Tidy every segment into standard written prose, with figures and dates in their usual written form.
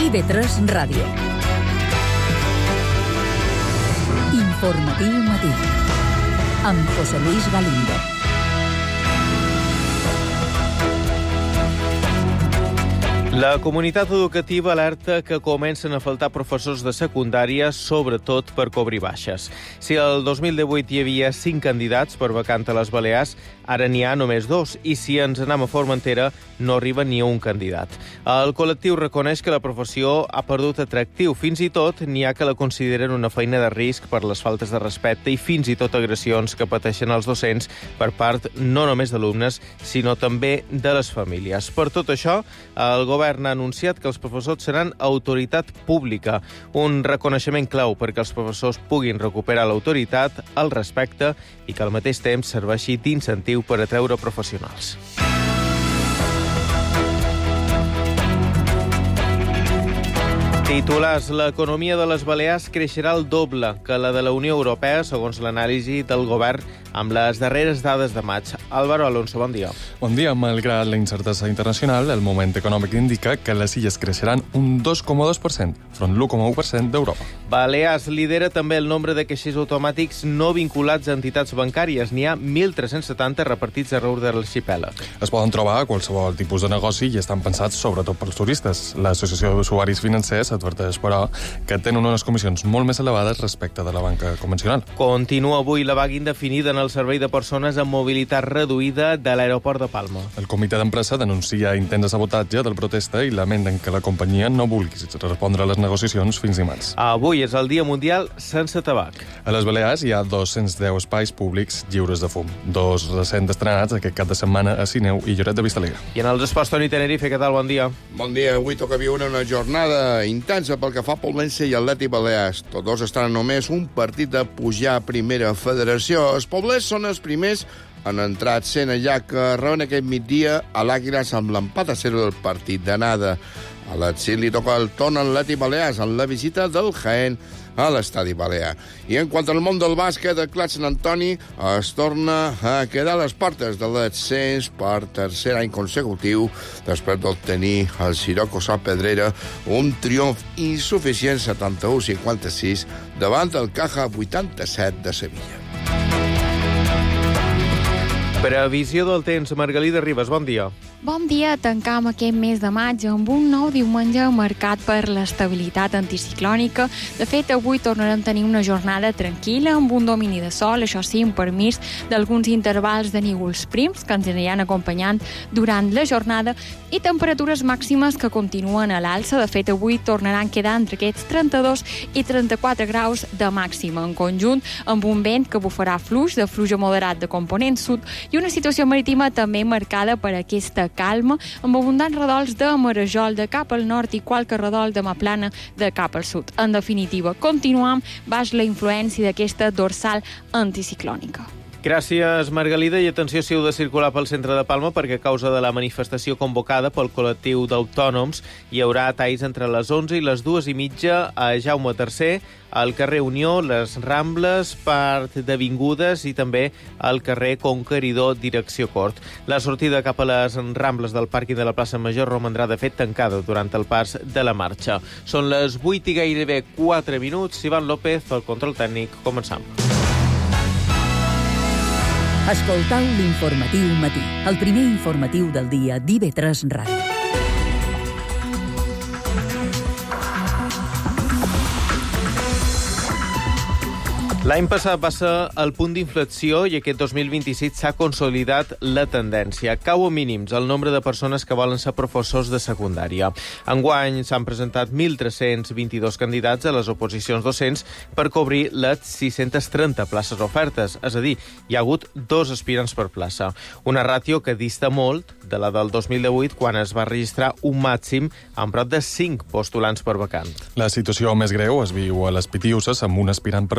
IB3 Ràdio. Informatiu matí. Amb José Luis Galindo. La comunitat educativa alerta que comencen a faltar professors de secundària, sobretot per cobrir baixes. Si el 2018 hi havia 5 candidats per vacant a les Balears, ara n'hi ha només 2, i si ens anem a Formentera, no arriba ni un candidat. El col·lectiu reconeix que la professió ha perdut atractiu. Fins i tot n'hi ha que la consideren una feina de risc per les faltes de respecte i fins i tot agressions que pateixen els docents per part no només d'alumnes, sinó també de les famílies. Per tot això, el govern ha anunciat que els professors seran autoritat pública, un reconeixement clau perquè els professors puguin recuperar l'autoritat, el respecte i que al mateix temps serveixi d'incentiu per atreure professionals. Titulars: l'economia de les Balears creixerà el doble que la de la Unió Europea, segons l'anàlisi del govern amb les darreres dades de maig. Álvaro Alonso, bon dia. Bon dia. Malgrat la incertesa internacional, el moment econòmic indica que les illes creixeran un 2,2%, front l'1,1% d'Europa. Balears lidera també el nombre de caixers automàtics no vinculats a entitats bancàries. N'hi ha 1.370 repartits arreu de l'arxipèlag. Es poden trobar a qualsevol tipus de negoci i estan pensats sobretot pels turistes. L'Associació d'Usuaris Financers adverteix, però, que tenen unes comissions molt més elevades respecte de la banca convencional. Continua avui la vaga indefinida en el servei de persones amb mobilitat reduïda de l'aeroport de Palma. El comitè d'empresa denuncia intent de sabotatge del protesta i lamenten que la companyia no vulgui respondre a les negociacions fins dimarts. Avui és el Dia Mundial sense tabac. A les Balears hi ha 210 espais públics lliures de fum. 2 recents estrenats aquest cap de setmana a Sineu i Lloret de Vistalegre. I en els esports, Toni Tenerife, què tal? Bon dia. Bon dia. Avui toca viure una jornada intensa pel que fa a Poblense i Atlètic Balears. Tots dos estaran només un partit de pujar a primera federació. Els poblets són els primers han entrat sent allà que reben aquest migdia a l'Àguiles amb l'empat a 0 del partit d'anada. A l'Atzil li toca el torn a l'Atlètic Balears en la visita del Jaén a l'estadi balear. I en quant al món del bàsquet, el Clat Sant Antoni es torna a quedar a les portes de l'ascens per tercer any consecutiu després d'obtenir el Sirocco Sal Pedrera un triomf insuficient 71-56 davant el Caja 87 de Sevilla. Previsió del temps. Margalida Ribas, bon dia. Bon dia. Tancam aquest mes de maig amb un nou diumenge marcat per l'estabilitat anticiclònica. De fet, avui tornarem a tenir una jornada tranquil·la amb un domini de sol, això sí, amb permís d'alguns intervals de núvols prims que ens aniran acompanyant durant la jornada i temperatures màximes que continuen a l'alça. De fet, avui tornaran a quedar entre aquests 32 i 34 graus de màxima en conjunt, amb un vent que bufarà fluix a moderat de component sud i una situació marítima també marcada per aquesta calma, amb abundants radols de marejol de cap al nord i qualque radol de maplana de cap al sud. En definitiva, continuam baix la influència d'aquesta dorsal anticiclònica. Gràcies, Margalida, i atenció si heu de circular pel centre de Palma perquè a causa de la manifestació convocada pel col·lectiu d'autònoms hi haurà talls entre les 11 i les 2:30 a Jaume III, al carrer Unió, les Rambles, part d'Avingudes i també al carrer Conqueridor, direcció Cort. La sortida cap a les Rambles del pàrquing de la plaça Major romandrà, de fet, tancada durant el pas de la marxa. Són les 8 i gairebé 4 minuts. Ivan López, el control tècnic. Començam. Escoltau l'informatiu matí, el primer informatiu del dia d'IB3 Ràdio. L'any passat va ser el punt d'inflexió i aquest 2026 s'ha consolidat la tendència. Cau a mínims el nombre de persones que volen ser professors de secundària. Enguany s'han presentat 1.322 candidats a les oposicions docents per cobrir les 630 places ofertes, és a dir, hi ha hagut 2 aspirants per plaça. Una ràtio que dista molt de la del 2018, quan es va registrar un màxim amb prop de 5 postulants per vacant. La situació més greu es viu a les Pitiuses, amb un aspirant per plaça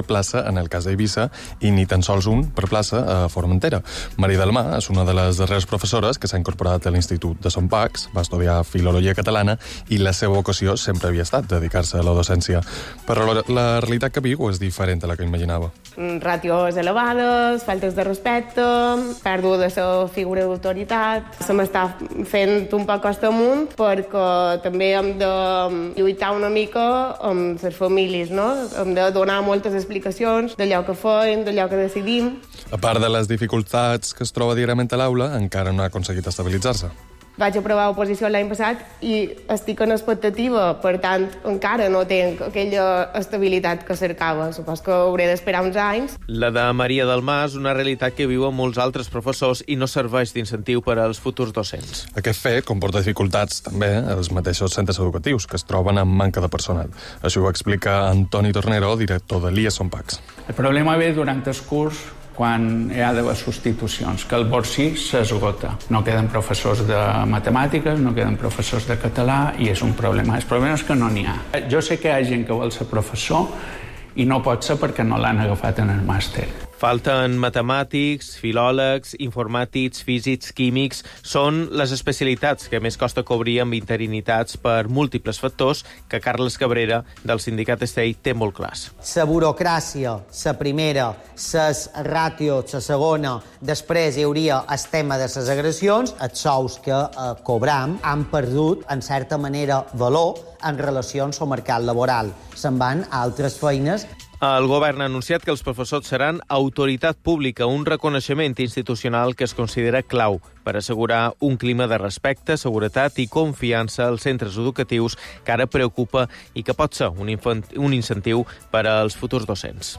en el cas d'Eivissa, i ni tan sols un per plaça a Formentera. Maria del Mar és una de les darreres professores que s'ha incorporat a l'Institut de Son Pacs, va estudiar Filologia Catalana i la seva vocació sempre havia estat dedicar-se a la docència. Però la realitat que viu és diferent a la que imaginava. Ràtios elevades, faltes de respecte, pèrdua de la figura d'autoritat. Se m'està fent un poc costa amunt perquè també hem de lluitar una mica amb les famílies, no? Hem de donar moltes explicacions d'allò que feim, d'allò que decidim. A part de les dificultats que es troba diàriament a l'aula, encara no ha aconseguit estabilitzar-se. Vaig aprovar oposició l'any passat i estic en expectativa, per tant, encara no tinc aquella estabilitat que cercava. Supos que hauré d'esperar uns anys. La de Maria del Mar és una realitat que viuen molts altres professors i no serveix d'incentiu per als futurs docents. Aquest fet comporta dificultats també als mateixos centres educatius, que es troben amb manca de personal. Això ho explica Antoni Tornero, director de l'IES Son Pacs. El problema ve durant el curs quan hi ha d'haver substitucions, que el borcí s'esgota. No queden professors de matemàtiques, no queden professors de català i és un problema. El problema és que no n'hi ha. Jo sé que hi ha gent que vol ser professor i no pot ser perquè no l'han agafat en el màster. Falten matemàtics, filòlegs, informàtics, físics, químics. Són les especialitats que més costa cobrir amb interinitats per múltiples factors que Carles Cabrera, del sindicat Estell, té molt clars. La burocràcia, la primera, les ràtios, la segona, després hi hauria el tema de les agressions, els sous que cobram han perdut, en certa manera, valor en relacions al mercat laboral. Se'n van a altres feines. El govern ha anunciat que els professors seran autoritat pública, un reconeixement institucional que es considera clau per assegurar un clima de respecte, seguretat i confiança als centres educatius que ara preocupa i que pot ser un incentiu per als futurs docents.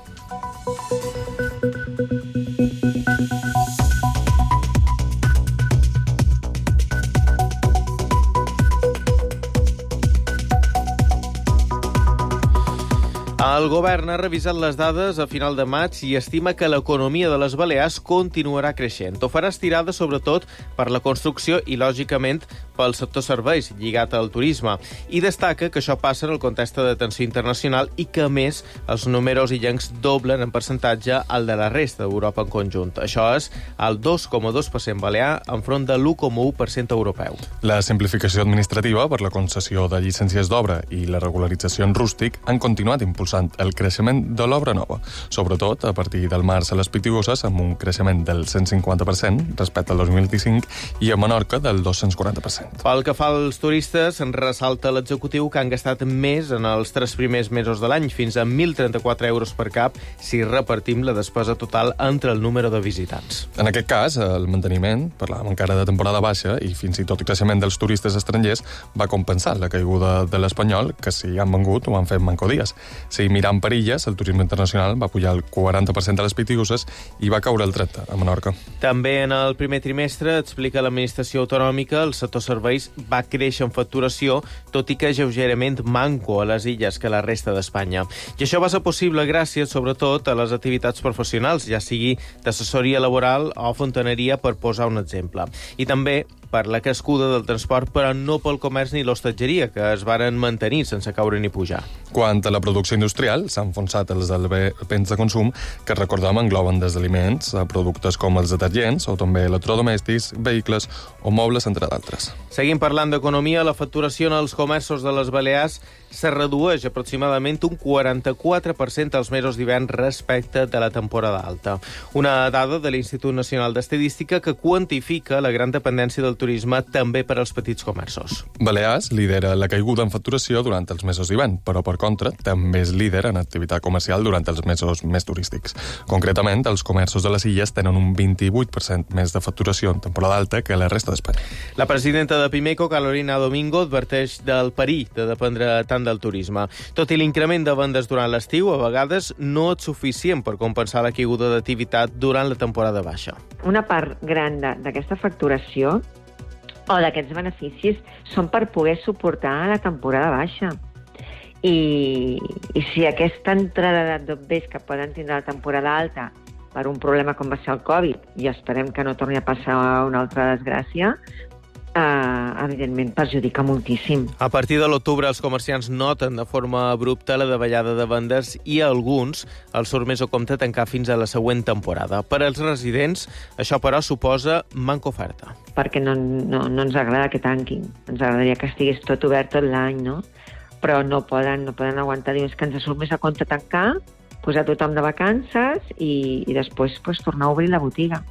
El govern ha revisat les dades a final de maig i estima que l'economia de les Balears continuarà creixent. Ho farà estirada sobretot per la construcció i, lògicament, pel sector serveis lligat al turisme. I destaca que això passa en el context de tensió internacional i que, a més, els números illencs doblen en percentatge al de la resta d'Europa en conjunt. Això és el 2,2% balear enfront de l'1,1% europeu. La simplificació administrativa per la concessió de llicències d'obra i la regularització en rústic han continuat impulsant el creixement de l'obra nova, sobretot a partir del març a les Pitiüses, amb un creixement del 150% respecte al 2025 i a Menorca del 240%. Pel que fa als turistes, en ressalta l'executiu que han gastat més en els 3 primers mesos de l'any, fins a 1.034 euros per cap, si repartim la despesa total entre el número de visitants. En aquest cas, el manteniment, parlàvem encara de temporada baixa, i fins i tot el creixement dels turistes estrangers va compensar la caiguda de l'espanyol, que si han vengut ho han fet manco dies. Si mirant per illes, el turisme internacional va pujar el 40% a les Pitiüses i va caure el 30% a Menorca. També en el primer trimestre, explica l'administració autonòmica, el sector serveis va créixer en facturació, tot i que lleugerament manco a les illes que la resta d'Espanya. I això va ser possible gràcies, sobretot, a les activitats professionals, ja sigui d'assessoria laboral o fontaneria, per posar un exemple. I també per la crescuda del transport, però no pel comerç ni l'hostatgeria, que es varen mantenir sense caure ni pujar. Quant a la producció industrial, s'han enfonsat els béns de consum, que recordem engloben des d'aliments a productes com els detergents o també electrodomèstics, vehicles o mobles, entre d'altres. Seguim parlant d'economia. La facturació en els comerços de les Balears se redueix aproximadament un 44% als mesos d'hivern respecte de la temporada alta. Una dada de l'Institut Nacional d'Estadística que quantifica la gran dependència del turisme també per als petits comerços. Balears lidera la caiguda en facturació durant els mesos d'hivern, però per contra també és líder en activitat comercial durant els mesos més turístics. Concretament, els comerços de les illes tenen un 28% més de facturació en temporada alta que la resta d'Espanya. La presidenta de Pimeco, Carolina Domingo, adverteix del perill de dependre tant del turisme. Tot i l'increment de vendes durant l'estiu, a vegades no és suficient per compensar la caiguda d'activitat durant la temporada baixa. Una part gran d'aquesta facturació o d'aquests beneficis són per poder suportar la temporada baixa. I si aquesta entrada de bombers que poden tindre la temporada alta per un problema com va ser el Covid, i esperem que no torni a passar una altra desgràcia, evidentment perjudica moltíssim. A partir de l'octubre, els comerciants noten de forma abrupta la davallada de vendes i a alguns els surt més a compte tancar fins a la següent temporada. Per als residents, això, però, suposa manca oferta. Perquè no ens agrada que tanquin. Ens agradaria que estigués tot obert tot l'any, no? Però no poden aguantar. Dius que ens surt més a compte tancar, posar tothom de vacances i després tornar a obrir la botiga.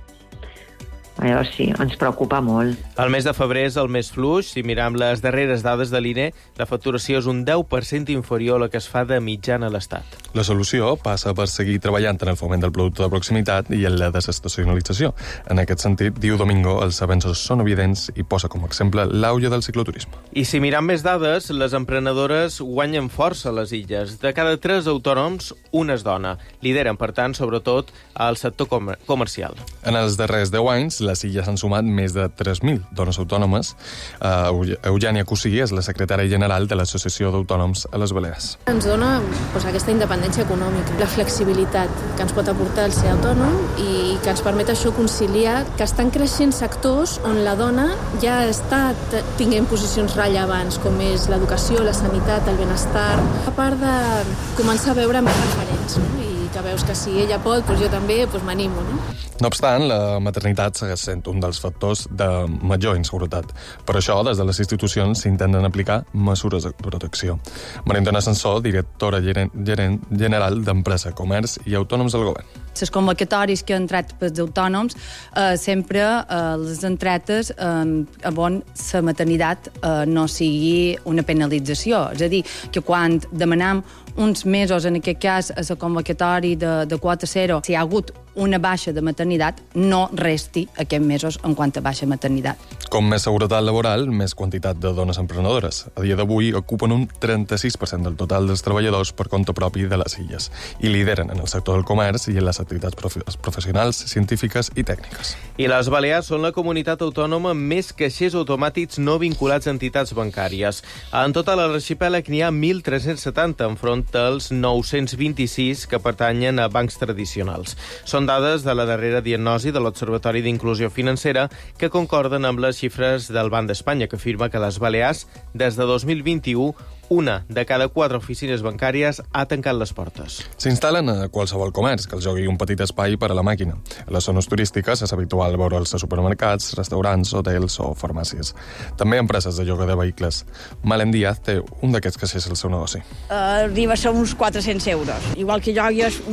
Llavors sí, ens preocupa molt. El mes de febrer és el més fluix. Si mirem les darreres dades de l'INE, la facturació és un 10% inferior a la que es fa de mitjana a l'Estat. La solució passa per seguir treballant en el foment del producte de proximitat i en la desestacionalització. En aquest sentit, diu Domingo, els avenços són evidents i posa com a exemple l'auge del cicloturisme. I si mirem més dades, les emprenedores guanyen força a les illes. De cada 3 autònoms, una és dona. Lideren, per tant, sobretot al sector comercial. En els darrers 10 anys, les illes han sumat més de 3.000 dones autònomes. Eugènia Cosí és la secretària general de l'Associació d'Autònoms a les Balears. Ens dona aquesta independència econòmica, la flexibilitat que ens pot aportar el ser autònom i que ens permet això conciliar que estan creixent sectors on la dona ja està tinguent posicions rellevants, com és l'educació, la sanitat, el benestar, a part de començar a veure més referents, no? I que veus que si ella pot, jo també m'animo, no? No obstant, la maternitat segueix sent un dels factors de major inseguretat. Per això, des de les institucions s'intenten aplicar mesures de protecció. Maria Antònia Sansó, directora general d'Empresa, Comerç i Autònoms del Govern. Les convocatòries que han entrat pels autònoms sempre les entretes on la maternitat no sigui una penalització. És a dir, que quan demanam uns mesos, en aquest cas, a la convocatòria de quota zero, si hi ha hagut una baixa de maternitat, no resti aquests mesos en quant a baixa maternitat. Com més seguretat laboral, més quantitat de dones emprenedores. A dia d'avui ocupen un 36% del total dels treballadors per compte propi de les illes i lideren en el sector del comerç i en les activitats professionals, científiques i tècniques. I les Balears són la comunitat autònoma amb més caixers automàtics no vinculats a entitats bancàries. En total, a l'arxipèlag n'hi ha 1.370 enfront dels 926 que pertanyen a bancs tradicionals. Són dades de la darrera diagnosi de l'Observatori d'Inclusió Financera que concorden amb les xifres del Banc d'Espanya, que afirma que les Balears, des de 2021, una de cada 4 oficines bancàries ha tancat les portes. S'instal·len a qualsevol comerç que els jogui un petit espai per a la màquina. A les zones turístiques és habitual veure'ls a supermercats, restaurants, hotels o farmàcies. També empreses de lloguer de vehicles. Malen Díaz té un d'aquests caixers al seu negoci. Arriba a ser uns 400 euros. Igual que llogues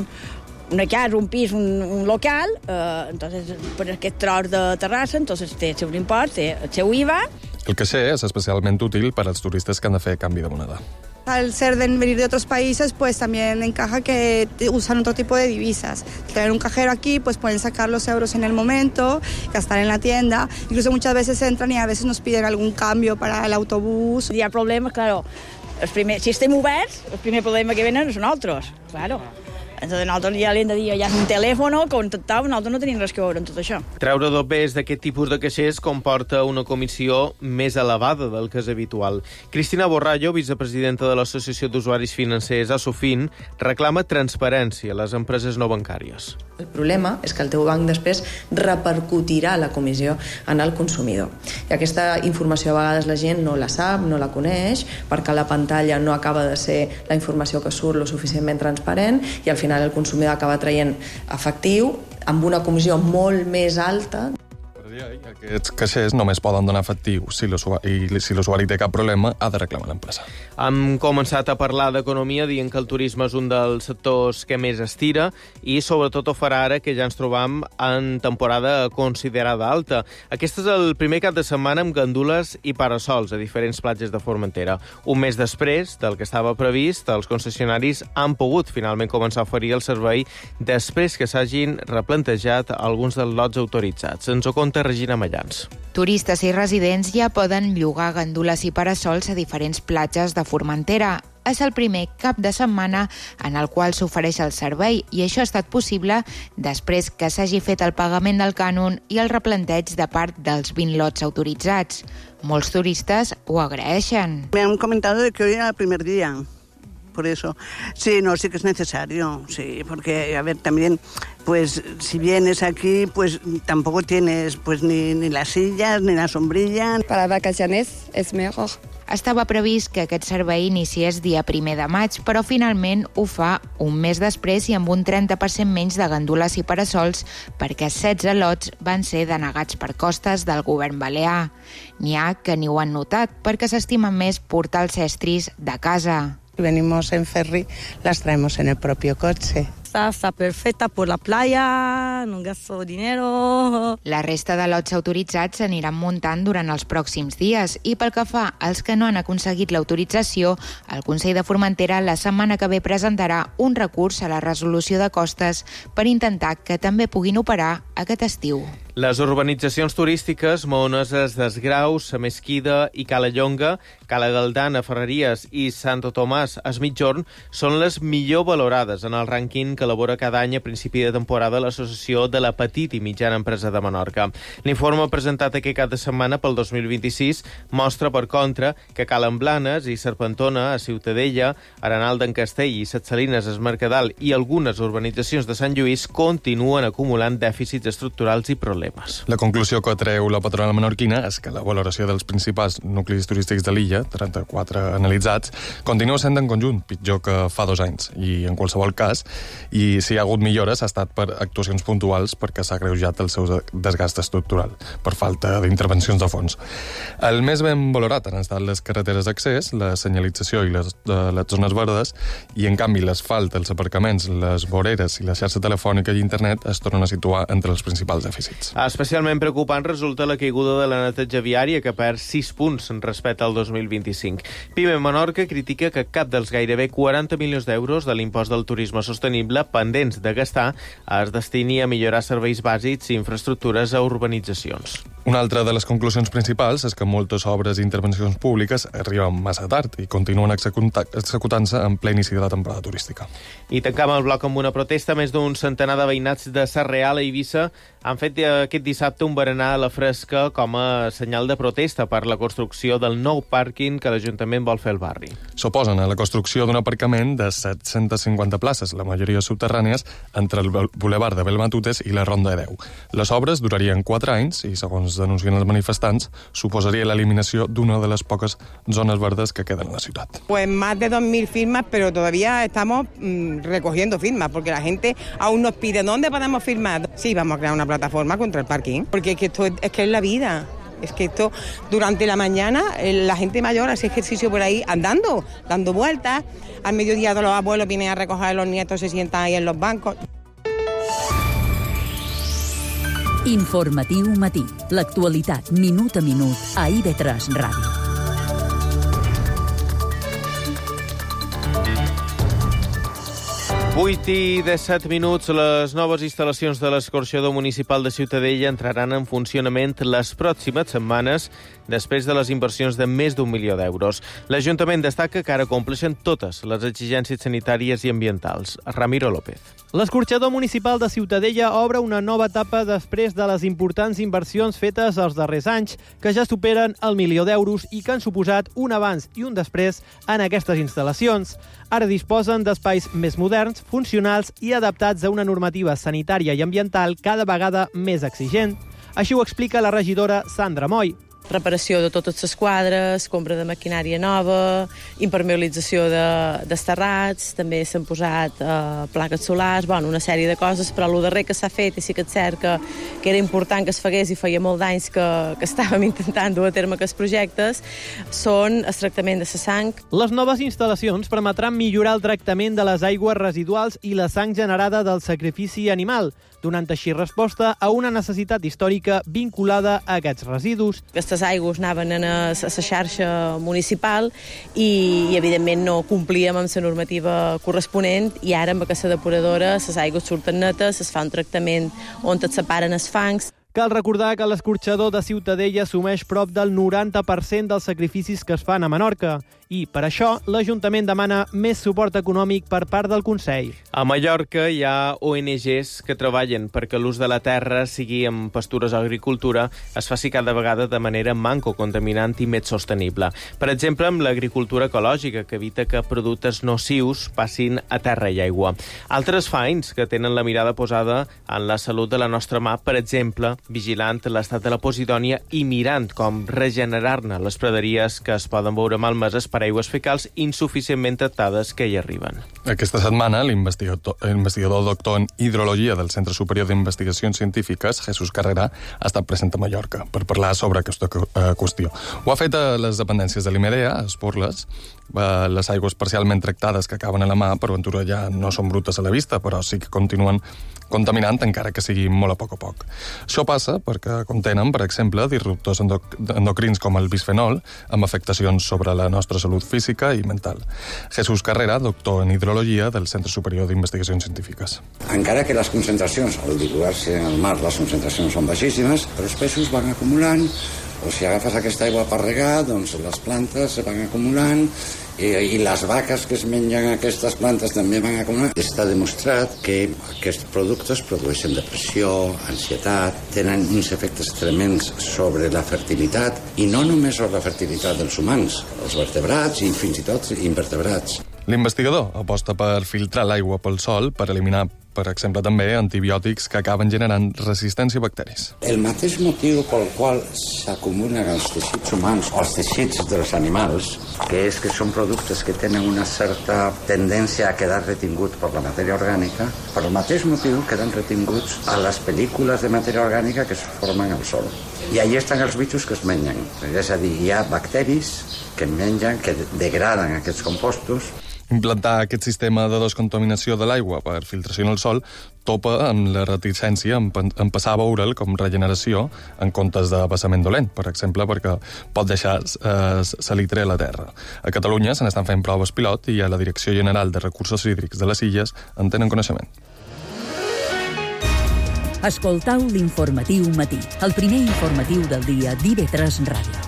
una casa, un pis, un local, entonces, per aquest tros de terrassa, entonces té el seu import, té el seu IVA. El caixer és especialment útil per als turistes que han de fer canvi de moneda. Al ser de venir de otros países, pues también encaja que usan otro tipo de divisas. Tener un cajero aquí, pues pueden sacar los euros en el momento, gastar en la tienda. Incluso muchas veces entran y a veces nos piden algún cambio para el autobús. Hi ha problemes, claro. Si estem oberts, el primer problema que venen són altres, claro. Entonces nosaltres ja li hem de dir, ja és un telèfon, contactar, nosaltres no tenim res que veure en tot això. Treure dobbers d'aquest tipus de caixers comporta una comissió més elevada del que és habitual. Cristina Borrallo, vicepresidenta de l'Associació d'Usuaris Financers, ASUFIN, reclama transparència a les empreses no bancàries. El problema és que el teu banc després repercutirà la comissió en el consumidor. I aquesta informació a vegades la gent no la sap, no la coneix, perquè la pantalla no acaba de ser la informació que surt lo suficientment transparent i al final el consumidor acaba traient efectiu amb una comissió molt més alta. Aquests caixers només poden donar efectiu si l'usuari té cap problema, ha de reclamar l'empresa. Hem començat a parlar d'economia dient que el turisme és un dels sectors que més estira i sobretot ho farà ara que ja ens trobam en temporada considerada alta. Aquest és el primer cap de setmana amb gandules i parasols a diferents platges de Formentera. Un mes després del que estava previst, els concessionaris han pogut finalment començar a oferir el servei després que s'hagin replantejat alguns dels lots autoritzats. Ens ho conta Regina Mallans. Turistes i residents ja poden llogar gandules i parasols a diferents platges de Formentera. És el primer cap de setmana en el qual s'ofereix el servei i això ha estat possible després que s'hagi fet el pagament del cànon i el replanteig de part dels 20 lots autoritzats. Molts turistes ho agraeixen. Me han comentado que hoy era el primer día, por eso. Sí, no, sí que es necesario, sí, porque, a ver, también, pues, si vienes aquí, pues, tampoco tienes, pues, ni las sillas, ni la sombrilla. Para vacaciones es mejor. Estava previst que aquest servei iniciés dia 1 de maig, però finalment ho fa un mes després i amb un 30% menys de gandules i parasols, perquè 16 lots van ser denegats per costes del govern balear. N'hi ha que ni ho han notat, perquè s'estimen més portar els estris de casa. Venimos en ferry, las traemos en el propio coche. Está perfecta por la playa, no gasto dinero. La resta de lots autoritzats s'aniran muntant durant els pròxims dies i pel que fa als que no han aconseguit l'autorització, el Consell de Formentera la setmana que ve presentarà un recurs a la resolució de costes per intentar que també puguin operar aquest estiu. Les urbanitzacions turístiques Maoneses d'Esgraus, a Mesquida i Cala Llonga, Cala Galdana, Ferreries i Santo Tomàs, a Migjorn, són les millor valorades en el rànquing que elabora cada any a principi de temporada l'Associació de la Petita i Mitjana Empresa de Menorca. L'informe presentat aquest cap de setmana pel 2026 mostra, per contra, que Cala Blanes i Serpentona, a Ciutadella, Arenal d'en Castell i Set Salines, a Es Mercadal i algunes urbanitzacions de Sant Lluís continuen acumulant dèficits estructurals i problemes. La conclusió que treu la patronal menorquina és que la valoració dels principals nuclis turístics de l'illa, 34 analitzats, continua sent en conjunt pitjor que fa 2 anys. I en qualsevol cas, i si hi ha hagut millores, ha estat per actuacions puntuals perquè s'ha agreujat el seu desgast estructural, per falta d'intervencions de fons. El més ben valorat han estat les carreteres d'accés, la senyalització i les zones verdes, i en canvi l'asfalt, els aparcaments, les voreres i la xarxa telefònica i internet es tornen a situar entre els principals dèficits. Especialment preocupant resulta la caiguda de la neteja viària, que perd 6 punts respecte al 2025. PIME Menorca critica que cap dels gairebé 40 milions d'euros de l'impost del turisme sostenible pendents de gastar es destini a millorar serveis bàsics i infraestructures a urbanitzacions. Una altra de les conclusions principals és que moltes obres i intervencions públiques arriben massa tard i continuen executant-se en ple inici de la temporada turística. I tancam el bloc amb una protesta. Més d'un centenar de veïnats de Sarreal a Eivissa han fet aquest dissabte un berenar a la fresca com a senyal de protesta per la construcció del nou pàrquing que l'Ajuntament vol fer al barri. S'oposen a la construcció d'un aparcament de 750 places, la majoria subterrànies, entre el bulevard de Belmatutes i la Ronda de 10. Les obres durarien 4 anys i, segons denuncien els manifestants, suposaria l'eliminació d'una de les poques zones verdes que queden a la ciutat. Pues más de 2.000 firmas, pero todavía estamos recogiendo firmas, porque la gente aún nos pide ¿dónde podemos firmar? Sí, vamos a crear una plataforma contra el parking, porque esto es la vida. Es que esto, durante la mañana, la gente mayor hace ejercicio por ahí andando, dando vueltas. Al mediodía todos los abuelos vienen a recoger a los nietos, se sientan ahí en los bancos. Informatiu matí. L'actualitat minut a minut a IB3 Ràdio. I 17 minuts. Les noves instal·lacions de l'escorxador municipal de Ciutadella entraran en funcionament les pròximes setmanes després de les inversions de més d'1 milió d'euros. L'Ajuntament destaca que ara compleixen totes les exigències sanitàries i ambientals. Ramiro López. L'escorxador municipal de Ciutadella obre una nova etapa després de les importants inversions fetes els darrers anys, que ja superen el 1 milió d'euros i que han suposat un abans i un després en aquestes instal·lacions. Ara disposen d'espais més moderns, funcionals i adaptats a una normativa sanitària i ambiental cada vegada més exigent. Així ho explica la regidora Sandra Moy. Reparació de totes les quadres, compra de maquinària nova, impermeabilització d'esterrats, també s'han posat plaques solars, una sèrie de coses, però el darrer que s'ha fet, i sí que és cert que era important que es fagués i feia molt d'anys que estàvem intentant dur a terme aquests projectes, són el tractament de la sang. Les noves instal·lacions permetran millorar el tractament de les aigües residuals i la sang generada del sacrifici animal, donant així resposta a una necessitat històrica vinculada a aquests residus. Aquestes aigües anaven a la xarxa municipal i evidentment, no complíem amb la normativa corresponent i ara amb aquesta depuradora les aigües surten netes, es fa un tractament on es separen els fangs. Cal recordar que l'escorxador de Ciutadella assumeix prop del 90% dels sacrificis que es fan a Menorca i, per això, l'Ajuntament demana més suport econòmic per part del Consell. A Mallorca hi ha ONGs que treballen perquè l'ús de la terra, sigui en pastures o agricultura, es faci cada vegada de manera manco contaminant i més sostenible. Per exemple, amb l'agricultura ecològica, que evita que productes nocius passin a terra i aigua. Altres fains que tenen la mirada posada en la salut de la nostra mà, per exemple, vigilant l'estat de la Posidònia i mirant com regenerar-ne les praderies que es poden veure malmeses per aigües fecals insuficientment tractades que hi arriben. Aquesta setmana, l'investigador doctor en hidrologia del Centre Superior d'Investigacions Científiques, Jesús Carrera, ha estat present a Mallorca per parlar sobre aquesta qüestió. Ho ha fet a les dependències de l'IMEDEA, a Esporles. Les aigües parcialment tractades que acaben a la mà, per ventura ja no són brutes a la vista, però sí que continuen contaminant, encara que sigui molt a poc. Això passa perquè contenen, per exemple, disruptors endocrins com el bisfenol, amb afectacions sobre la nostra salut física i mental. Jesús Carrera, doctor en hidrologia del Centre Superior d'Investigacions Científiques. Encara que les concentracions, al diluir-se en el mar, les concentracions són baixíssimes, però els peixos van acumulant, o si agafes aquesta aigua per regar, doncs les plantes se van acumulant i les vaques que es mengen aquestes plantes també van acumulant. Està demostrat que aquests productes produeixen depressió, ansietat, tenen uns efectes tremends sobre la fertilitat i no només sobre la fertilitat dels humans, els vertebrats i fins i tot invertebrats. L'investigador aposta per filtrar l'aigua pel sòl per eliminar, per exemple, també antibiòtics que acaben generant resistència a bacteris. El mateix motiu pel qual s'acumulen els teixits humans o els teixits dels animals, que és que són productes que tenen una certa tendència a quedar retingut per la matèria orgànica, per el mateix motiu queden retinguts a les pel·lícules de matèria orgànica que es formen al sòl. I allà estan els bitxos que es mengen. És a dir, hi ha bacteris que mengen, que degraden aquests compostos. Implantar aquest sistema de descontaminació de l'aigua per filtració en el sòl topa amb la reticència en passar a veure'l com regeneració en comptes de vessament dolent, per exemple, perquè pot deixar salitre a la terra. A Catalunya se n'estan fent proves pilot i a la Direcció General de Recursos Hídrics de les Illes en tenen coneixement. Escoltau l'informatiu matí, el primer informatiu del dia d'IV3 Ràdio.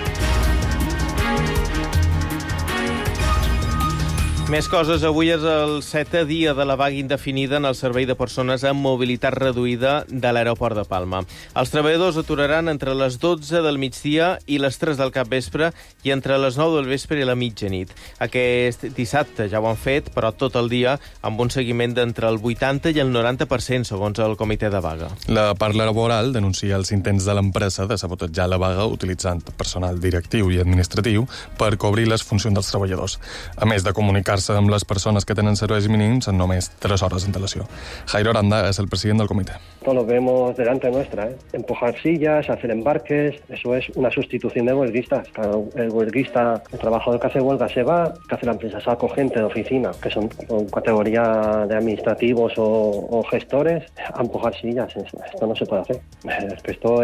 Més coses. Avui és el 7è dia de la vaga indefinida en el servei de persones amb mobilitat reduïda de l'aeroport de Palma. Els treballadors aturaran entre les 12 del migdia i les 3 del capvespre i entre les 9 del vespre i la mitjanit. Aquest dissabte ja ho han fet, però tot el dia, amb un seguiment d'entre el 80 i el 90%, segons el comitè de vaga. La part laboral denuncia els intents de l'empresa de sabotejar la vaga utilitzant personal directiu i administratiu per cobrir les funcions dels treballadors, a més de comunicar amb les persones que tenen serveis mínims en només 3 hores d'antelació. Jairo Aranda es el president del comitè. Todo lo vemos delante nuestra, empujar sillas, hacer embarques, eso es una sustitución de huelguistas. Claro, el huelguista, el trabajador que hace huelga se va, que hace la empresa, saco gente de oficina, que son con categoría de administrativos o gestores, a empujar sillas. Esto no se puede hacer. Es que esto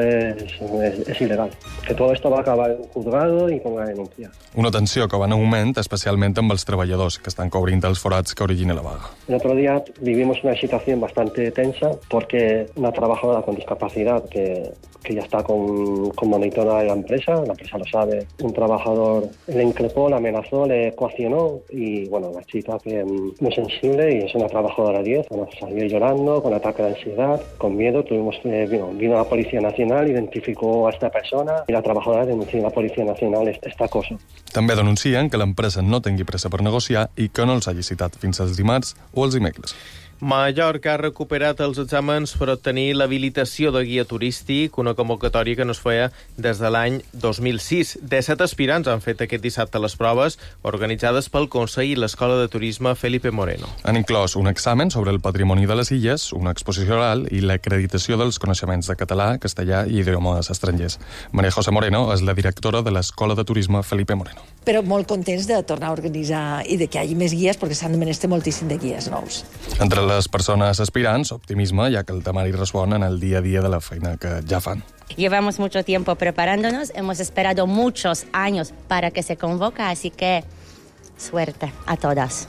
es ilegal. Que todo esto va a acabar en juzgado y con una denuncia. Una tensió que va en augment, especialment amb els treballadors que están cobrint els forats que origina la vaga. El otro día vivimos una situación bastante tensa porque una trabajadora con discapacidad que ya está con monitorada de la empresa lo sabe, un trabajador le increpó, la amenazó, le coaccionó y bueno, la chica que es muy sensible y es una trabajadora 10, salió llorando, con ataque de ansiedad, con miedo, vino la Policía Nacional, identificó a esta persona y la trabajadora denunció a la Policía Nacional este acoso. També denuncien que l'empresa no tingui pressa per negociar i que no els hagi citat fins als dimarts o els dimecres. Mallorca ha recuperat els exàmens per obtenir l'habilitació de guia turístic, una convocatòria que no es feia des de l'any 2006. 17 aspirants han fet aquest dissabte les proves, organitzades pel Consell i l'Escola de Turisme Felipe Moreno. Han inclòs un examen sobre el patrimoni de les illes, una exposició oral i l'acreditació dels coneixements de català, castellà i idiomes estrangers. Maria José Moreno és la directora de l'Escola de Turisme Felipe Moreno. Però molt contents de tornar a organitzar i de que hi hagi més guies, perquè s'han de menester moltíssim de guies nous. Entre les persones aspirants, optimisme, ja que el temari respon en el dia a dia de la feina que ja fan. Llevamos mucho tiempo preparándonos, hemos esperado muchos años para que se convoque, así que suerte a todas.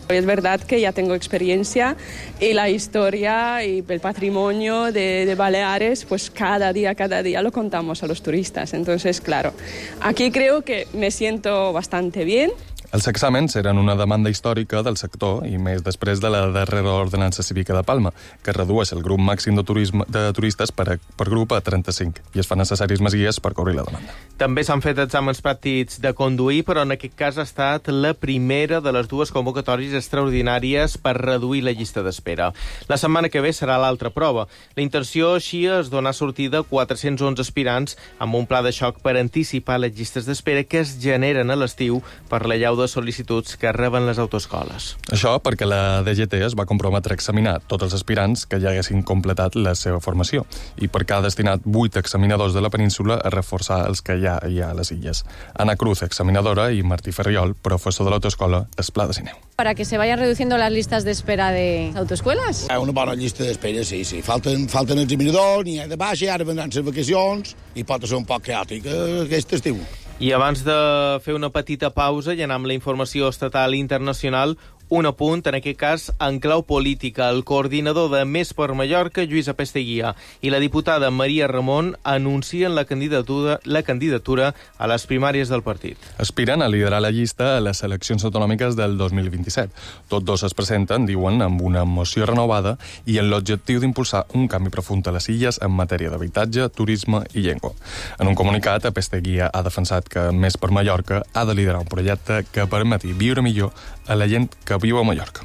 Es verdad que ya tengo experiencia y la historia y el patrimonio de Baleares, pues cada día lo contamos a los turistas. Entonces, claro, aquí creo que me siento bastante bien. Els exàmens eren una demanda històrica del sector i més després de la darrera ordenança cívica de Palma, que redueix el grup màxim de turistes per grup a 35 i es fa necessaris més guies per cobrir la demanda. També s'han fet exàmens pràctics de conduir, però en aquest cas ha estat la primera de les dues convocatòries extraordinàries per reduir la llista d'espera. La setmana que ve serà l'altra prova. La intenció, així, és donar sortida a 411 aspirants amb un pla de xoc per anticipar les llistes d'espera que es generen a l'estiu per la llau de sol·licituds que reben les autoescoles. Això perquè la DGT es va comprometre a examinar tots els aspirants que ja haguessin completat la seva formació i perquè ha destinat 8 examinadors de la península a reforçar els que ja hi ha a les illes. Ana Cruz, examinadora, i Martí Ferriol, professor de l'autoescola Esplà de Sineu. Para que se vayan reduciendo las listas de espera de autoescuelas. Una bona llista d'espera, sí. Falten examinadors, n'hi ha de baixa, ara vendran les vacacions i pot ser un poc caòtic aquest estiu. I abans de fer una petita pausa i anar amb la informació estatal i internacional, un apunt, en aquest cas, en clau política. El coordinador de Més per Mallorca, Lluís Apesteguía, i la diputada Maria Ramon anuncien la candidatura a les primàries del partit. Aspiren a liderar la llista a les eleccions autonòmiques del 2027. Tots dos es presenten, diuen, amb una moció renovada i amb l'objectiu d'impulsar un canvi profund a les illes en matèria d'habitatge, turisme i llengua. En un comunicat, Apesteguía ha defensat que Més per Mallorca ha de liderar un projecte que permeti viure millor a la gent que viu a Mallorca.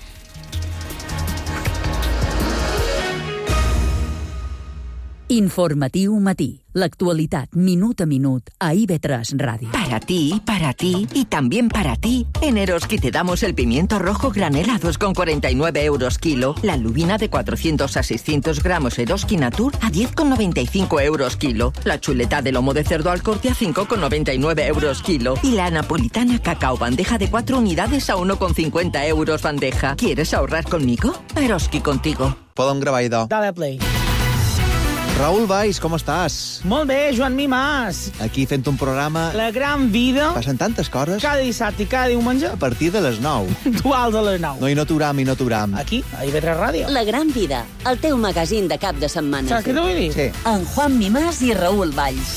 Informatiu Matí. L'actualitat minut a minut a IB3 Radio. Para ti y también para ti. En Eroski te damos el pimiento rojo granelados con 49 euros kilo, la lubina de 400 a 600 gramos Eroski Natur a 10,95 euros kilo, la chuleta de lomo de cerdo al corte a 5,99 euros kilo y la napolitana cacao bandeja de 4 unidades a 1,50 euros bandeja. ¿Quieres ahorrar conmigo? Eroski contigo. Podem gravar, idò. Dale play. Raül Valls, com estàs? Molt bé, Joan Mimàs. Aquí fent un programa... La gran vida. Passen tantes coses. Cada dissabte i cada diumenge. A partir de les 9. Duals a les 9. No hi no t'uram. Aquí, a IB3 Ràdio. La gran vida, el teu magazín de cap de setmana. Saps què t'ho vull dir? Sí. En Juan Mimàs i Raül Valls.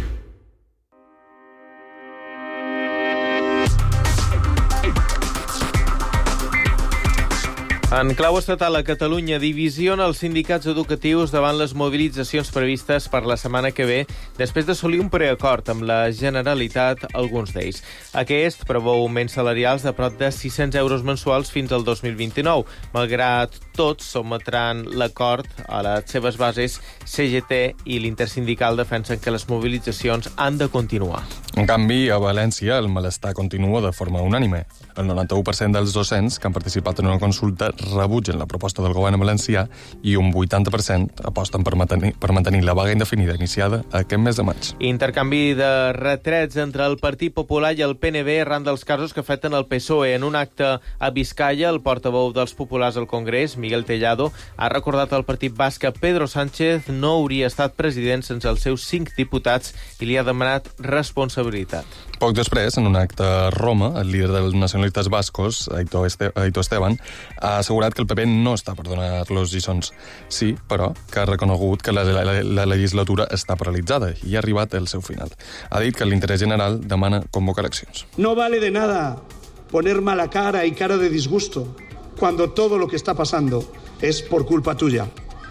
En clau estatal a Catalunya divisiona els sindicats educatius davant les mobilitzacions previstes per la setmana que ve, després d'assolir un preacord amb la Generalitat, alguns d'ells. Aquest preveu augments salarials de prop de 600 euros mensuals fins al 2029. Malgrat tot, sotmetran l'acord a les seves bases. CGT i l'Intersindical defensen que les mobilitzacions han de continuar. En canvi, a València el malestar continua de forma unànime. El 91% dels docents que han participat en una consulta rebutgen la proposta del govern valencià i un 80% aposten per mantenir la vaga indefinida iniciada aquest mes de maig. Intercanvi de retrets entre el Partit Popular i el PNB arran dels casos que afecten el PSOE. En un acte a Vizcaya, el portaveu dels populars al Congrés, Miguel Tellado, ha recordat al partit basc que Pedro Sánchez no hauria estat president sense els seus 5 diputats i li ha demanat responsabilitat. Poc després, en un acte a Roma, el líder dels nacionalistes bascos, Aitor Esteban, ha assegurat que el PP no està per donar-los lliçons. Sí, però, que ha reconegut que la legislatura està paralitzada i ha arribat el seu final. Ha dit que l'interès general demana convocar eleccions. No vale de nada poner mala cara y cara de disgusto cuando todo lo que está pasando es por culpa tuya.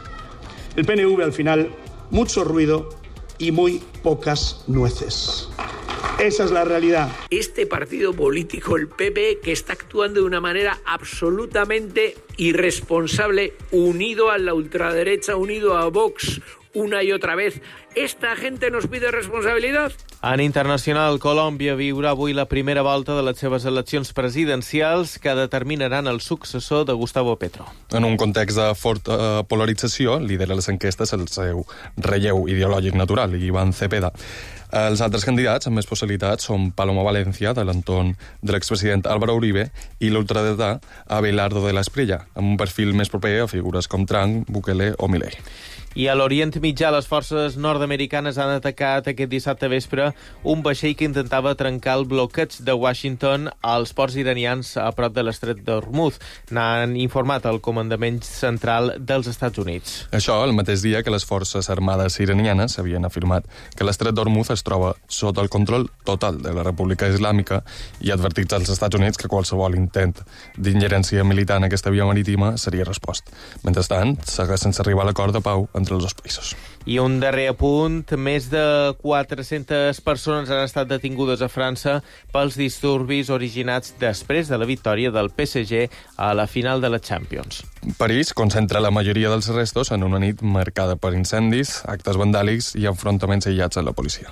El PNV al final, mucho ruido y muy pocas nueces. Esa es la realidad. Este partido político, el PP, que está actuando de una manera absolutamente irresponsable, unido a la ultraderecha, unido a Vox una y otra vez. ¿Esta gente nos pide responsabilidad? En internacional, Colòmbia viurà avui la primera volta de les seves eleccions presidencials que determinaran el successor de Gustavo Petro. En un context de forta polarització, lidera les enquestes el seu relleu ideològic natural, Iván Cepeda. Els altres candidats amb més possibilitats són Paloma Valencia, de l'entorn de l'expresident Álvaro Uribe, i l'ultradretà Abelardo de la Espriella, amb un perfil més proper a figures com Trump, Bukele o Milei. I a l'Orient Mitjà, les forces nord-americanes han atacat aquest dissabte vespre un vaixell que intentava trencar el bloqueig de Washington als ports iranians a prop de l'estret d'Hormuz. N'han informat el comandament central dels Estats Units. Això el mateix dia que les forces armades iranianes havien afirmat que l'estret d'Hormuz es troba sota el control total de la República Islàmica i advertits als Estats Units que qualsevol intent d'ingerència militar en aquesta via marítima seria respost. Mentrestant, segueix sense arribar a l'acord de pau entre els dos països. I un darrer apunt, més de 400 persones han estat detingudes a França pels disturbis originats després de la victòria del PSG a la final de la Champions. París concentra la majoria dels arrestos en una nit marcada per incendis, actes vandàlics i enfrontaments aïllats amb la policia.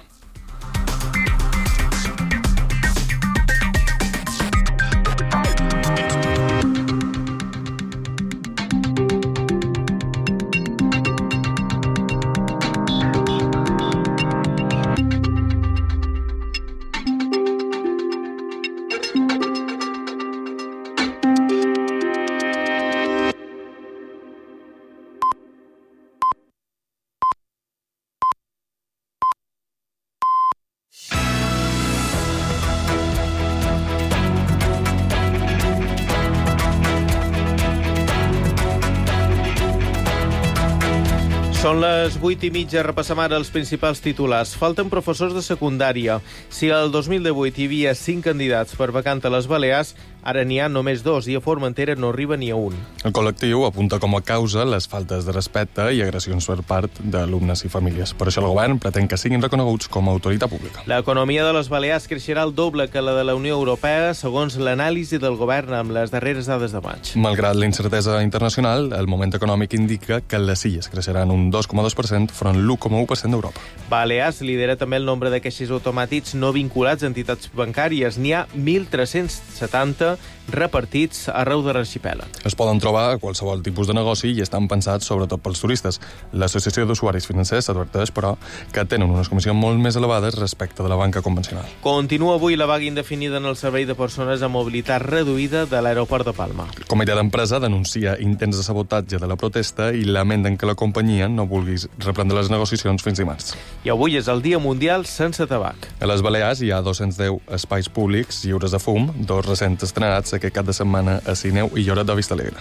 Són les 8:30, repassem ara els principals titulars. Falten professors de secundària. Si el 2018 hi havia 5 candidats per vacant a les Balears, ara n'hi ha només 2 i a Formentera no arriba ni a un. El col·lectiu apunta com a causa les faltes de respecte i agressions per part d'alumnes i famílies. Per això el govern pretén que siguin reconeguts com a autoritat pública. L'economia de les Balears creixerà el doble que la de la Unió Europea, segons l'anàlisi del govern amb les darreres dades de maig. Malgrat la incertesa internacional, el moment econòmic indica que les Illes creixeran un 2,2% front l'1,1% d'Europa. Balears lidera també el nombre de caixers automàtics no vinculats a entitats bancàries. N'hi ha 1.370 repartits arreu de l'arxipèlag. Es poden trobar a qualsevol tipus de negoci i estan pensats sobretot pels turistes. L'Associació d'Usuaris Financers adverteix, però, que tenen unes comissions molt més elevades respecte de la banca convencional. Continua avui la vaga indefinida en el servei de persones amb mobilitat reduïda de l'aeroport de Palma. El comitè d'empresa denuncia intents de sabotatge de la protesta i lamenten que la companyia no vulgui reprendre les negociacions fins dimarts. I avui és el Dia Mundial sense tabac. A les Balears hi ha 210 espais públics lliures de fum, 2 recents estrenats aquest cap de setmana a Sineu i Lloret de Vistalegre.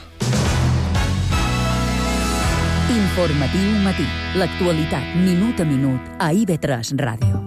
Informatiu matí. L'actualitat minut a minut a IB3 Ràdio.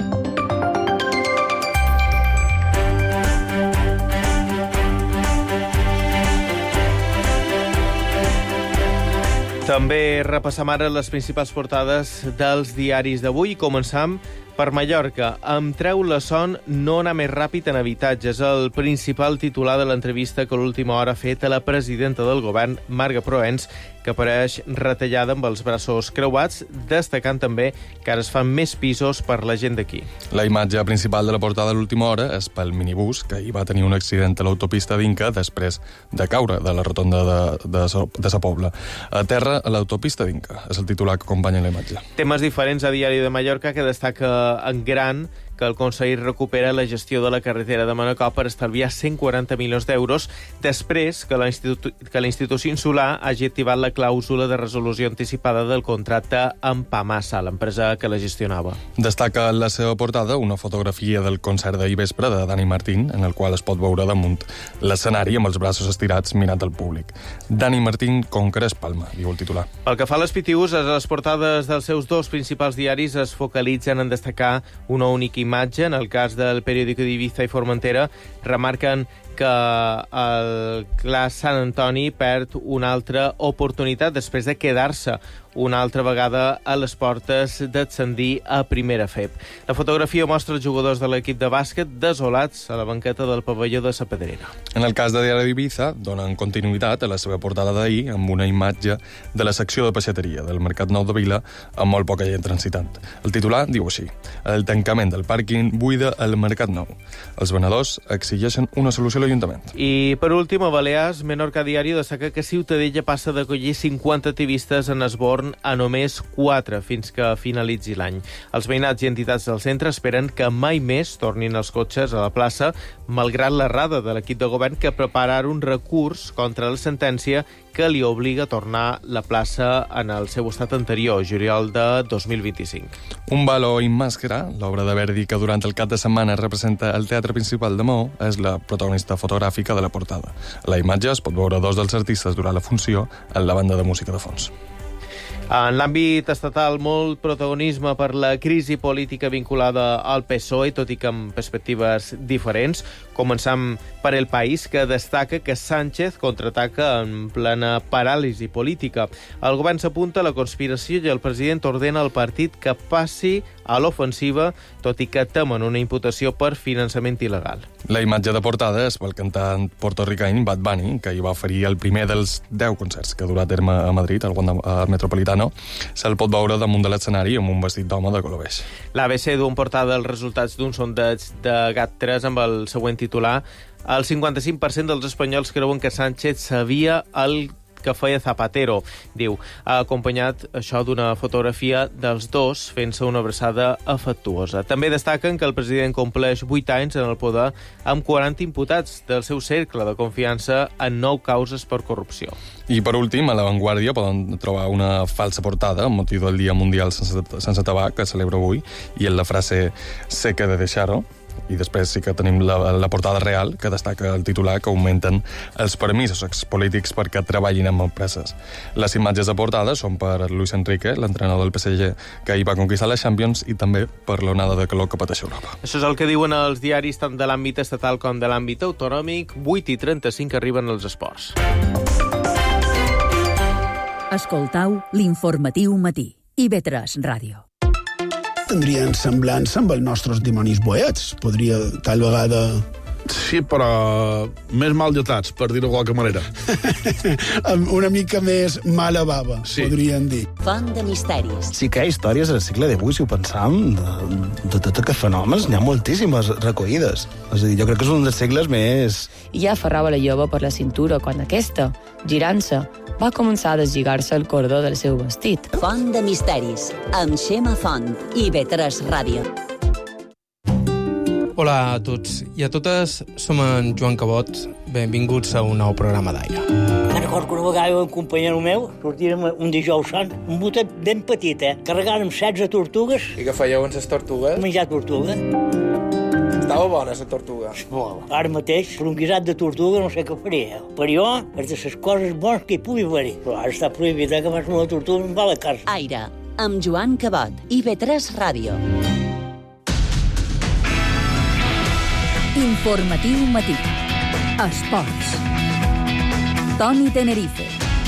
També repassam ara les principals portades dels diaris d'avui. Començam per Mallorca. Em treu la son no anar més ràpid en habitatges. El principal titular de l'entrevista que a l'última hora ha fet a la presidenta del govern, Marga Proens, que apareix retallada amb els braços creuats, destacant també que ara es fan més pisos per la gent d'aquí. La imatge principal de la portada a l'última hora és pel minibús, que hi va tenir un accident a l'autopista d'Inca després de caure de la rotonda de Sa Pobla. A terra, a l'autopista d'Inca. És el titular que acompanya la imatge. Temes diferents a Diari de Mallorca, que destaca en gran que el Consell recupera la gestió de la carretera de Manacor per estalviar 140 milions d'euros després que la institució insular hagi activat la clàusula de resolució anticipada del contracte amb Pamassa, l'empresa que la gestionava. Destaca en la seva portada una fotografia del concert d'ahir vespre de Dani Martín, en el qual es pot veure damunt l'escenari amb els braços estirats mirant al públic. Dani Martín conquereix Palma, diu el titular. Pel que fa a les PTUs, les portades dels seus 2 principals diaris es focalitzen en destacar una única imatge. En el cas del periòdico d'Ibiza i Formentera, remarquen que el Clas Sant Antoni perd una altra oportunitat després de quedar-se una altra vegada a les portes d'ascendir a primera FEP. La fotografia mostra els jugadors de l'equip de bàsquet desolats a la banqueta del pavelló de Sa Pedrera. En el cas de Diari d'Ibiza, donen continuïtat a la seva portada d'ahir amb una imatge de la secció de peixateria del Mercat Nou de Vila amb molt poca gent transitant. El titular diu així: el tancament del pàrquing buida el Mercat Nou. Els venedors exigeixen una solució a l'Ajuntament. I per últim, a Balears, Menorca Diari destaca que Ciutadella passa d'acollir 50 activistes en Esborn a només 4 fins que finalitzi l'any. Els veïnats i entitats del centre esperen que mai més tornin els cotxes a la plaça, malgrat l'errada de l'equip de govern que prepara un recurs contra la sentència que li obliga a tornar la plaça en el seu estat anterior, juliol de 2025. Un balo in màscara, l'obra de Verdi que durant el cap de setmana representa el teatre principal de Maó, és la protagonista fotogràfica de la portada. A la imatge es pot veure dos dels artistes durant la funció en la banda de música de fons. En l'àmbit estatal, molt protagonisme per la crisi política vinculada al PSOE, tot i que amb perspectives diferents. Començant per El País, que destaca que Sánchez contraataca en plena paràlisi política. El govern s'apunta a la conspiració i el president ordena al partit que passi a l'ofensiva, tot i que temen una imputació per finançament il·legal. La imatge de portada és pel cantant portorricany Bad Bunny, que hi va oferir el primer dels 10 concerts que ha durat a terme a Madrid, al Metropolitano. Se'l pot veure damunt de l'escenari amb un vestit d'home de color beix. L'ABC du en portada els resultats d'un sondeig de GAT3 amb el següent titular. El 55% dels espanyols creuen que Sánchez sabia el que feia Zapatero, diu. Ha acompanyat això d'una fotografia dels dos fent-se una abraçada afectuosa. També destaquen que el president compleix 8 anys en el poder amb 40 imputats del seu cercle de confiança en 9 causes per corrupció. I per últim, a La Vanguardia poden trobar una falsa portada amb motiu del Dia Mundial sense tabac, que celebra avui, i en la frase «sé que de deixar-ho». I després sí que tenim la portada real, que destaca el titular que augmenten els permisos expolítics perquè treballin en empreses. Les imatges de portada són per Luis Enrique, l'entrenador del PSG, que ahir va conquistar la Champions, i també per l'onada de calor que pateix Europa. Això és el que diuen els diaris tant de l'àmbit estatal com de l'àmbit autonòmic. 8:35 arriben els esports. Escoltau l'informatiu matí. IB3 Ràdio. Tindrien semblança amb els nostres dimonis boets. Podria, tal vegada... Sí, però més mal dotats, per dir-ho de qualque manera. Una mica més mala bava, sí. Podríem dir. Font de misteris. Sí que hi ha històries al segle XVIII, si ho pensam, de tots aquests fenòmens, n'hi ha moltíssimes recollides. És a dir, jo crec que és un dels segles més... I ja aferrava la jove per la cintura quan aquesta, girant-se, va començar a deslligar-se el cordó del seu vestit. Font de misteris, amb Xema Font i IB3 Ràdio. Hola a tots i a totes, som en Joan Cabot. Benvinguts a un nou programa d'Aire. Me'n recordo que una vegada un companyero meu sortirem un dijous sant, un botet ben petit, carregant amb 16 tortugues. I què fèieu amb les tortugues? Menjar tortuga. Estava bona, la tortuga. Molt. Ara mateix, per un guisat de tortuga no sé què faria. Per jo, és de les coses bones que hi pugui haver. Però ara està prohibit que vas una tortuga amb la carn. Aire, amb Joan Cabot, IB3 Ràdio. Informatiu matí. Esports. Toni Tenerife.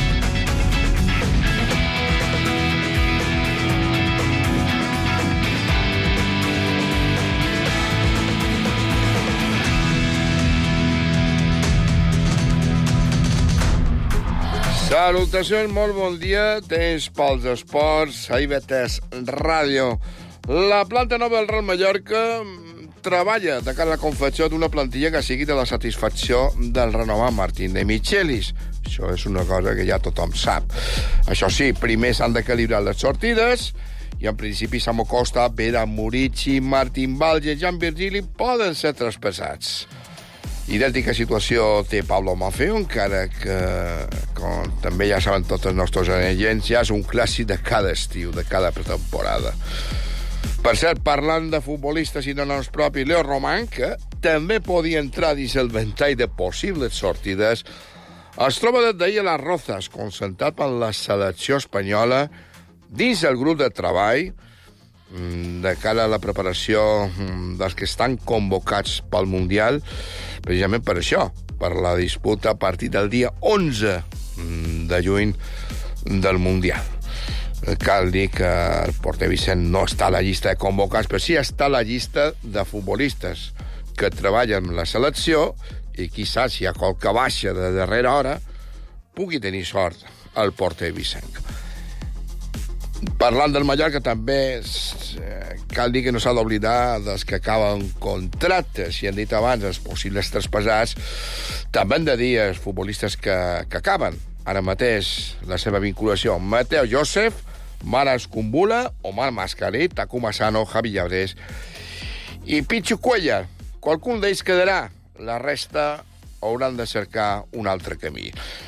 Salutacions, molt bon dia. Temps pels esports, a IB3 Ràdio. La planta nova del Real Mallorca treballa de cara a la confecció d'una plantilla que sigui de la satisfacció del renovat Martín de Michelis. Això és una cosa que ja tothom sap. Això sí, primer s'han de calibrar les sortides i en principi Samu Costa, Vera Murici, Martín Valls i Jan Virgili poden ser traspassats. Idèntica situació té Pablo Maffeo, encara que, com també ja saben tots els nostres agents, ja és un clàssic de cada estiu, de cada pretemporada. Per cert, parlant de futbolistes i de noms propis, Leo Román, que també podia entrar dins el ventall de possibles sortides, es troba des d'ahir a les Rozas, concentrat per la selecció espanyola dins el grup de treball de cara a la preparació dels que estan convocats pel Mundial, precisament per això, per la disputa a partir del dia 11 de juny del Mundial. Cal dir que el porter Vicent no està a la llista de convocats, però sí està a la llista de futbolistes que treballen amb la selecció i quizás si hi ha qualque baixa de darrera hora pugui tenir sort el porter Vicent. Parlant del Mallorca també cal dir que no s'ha d'oblidar dels que acaben contractes, i han dit abans els possibles traspassats, també han de dir els futbolistes que acaben ara mateix la seva vinculació. Mateo Joseph, Maras Kumbula, Omar Mascaret, Takuma Sano, Javi Llabrés i Pichu Cuellar. Qualcun d'ells quedarà, la resta hauran de cercar un altre camí.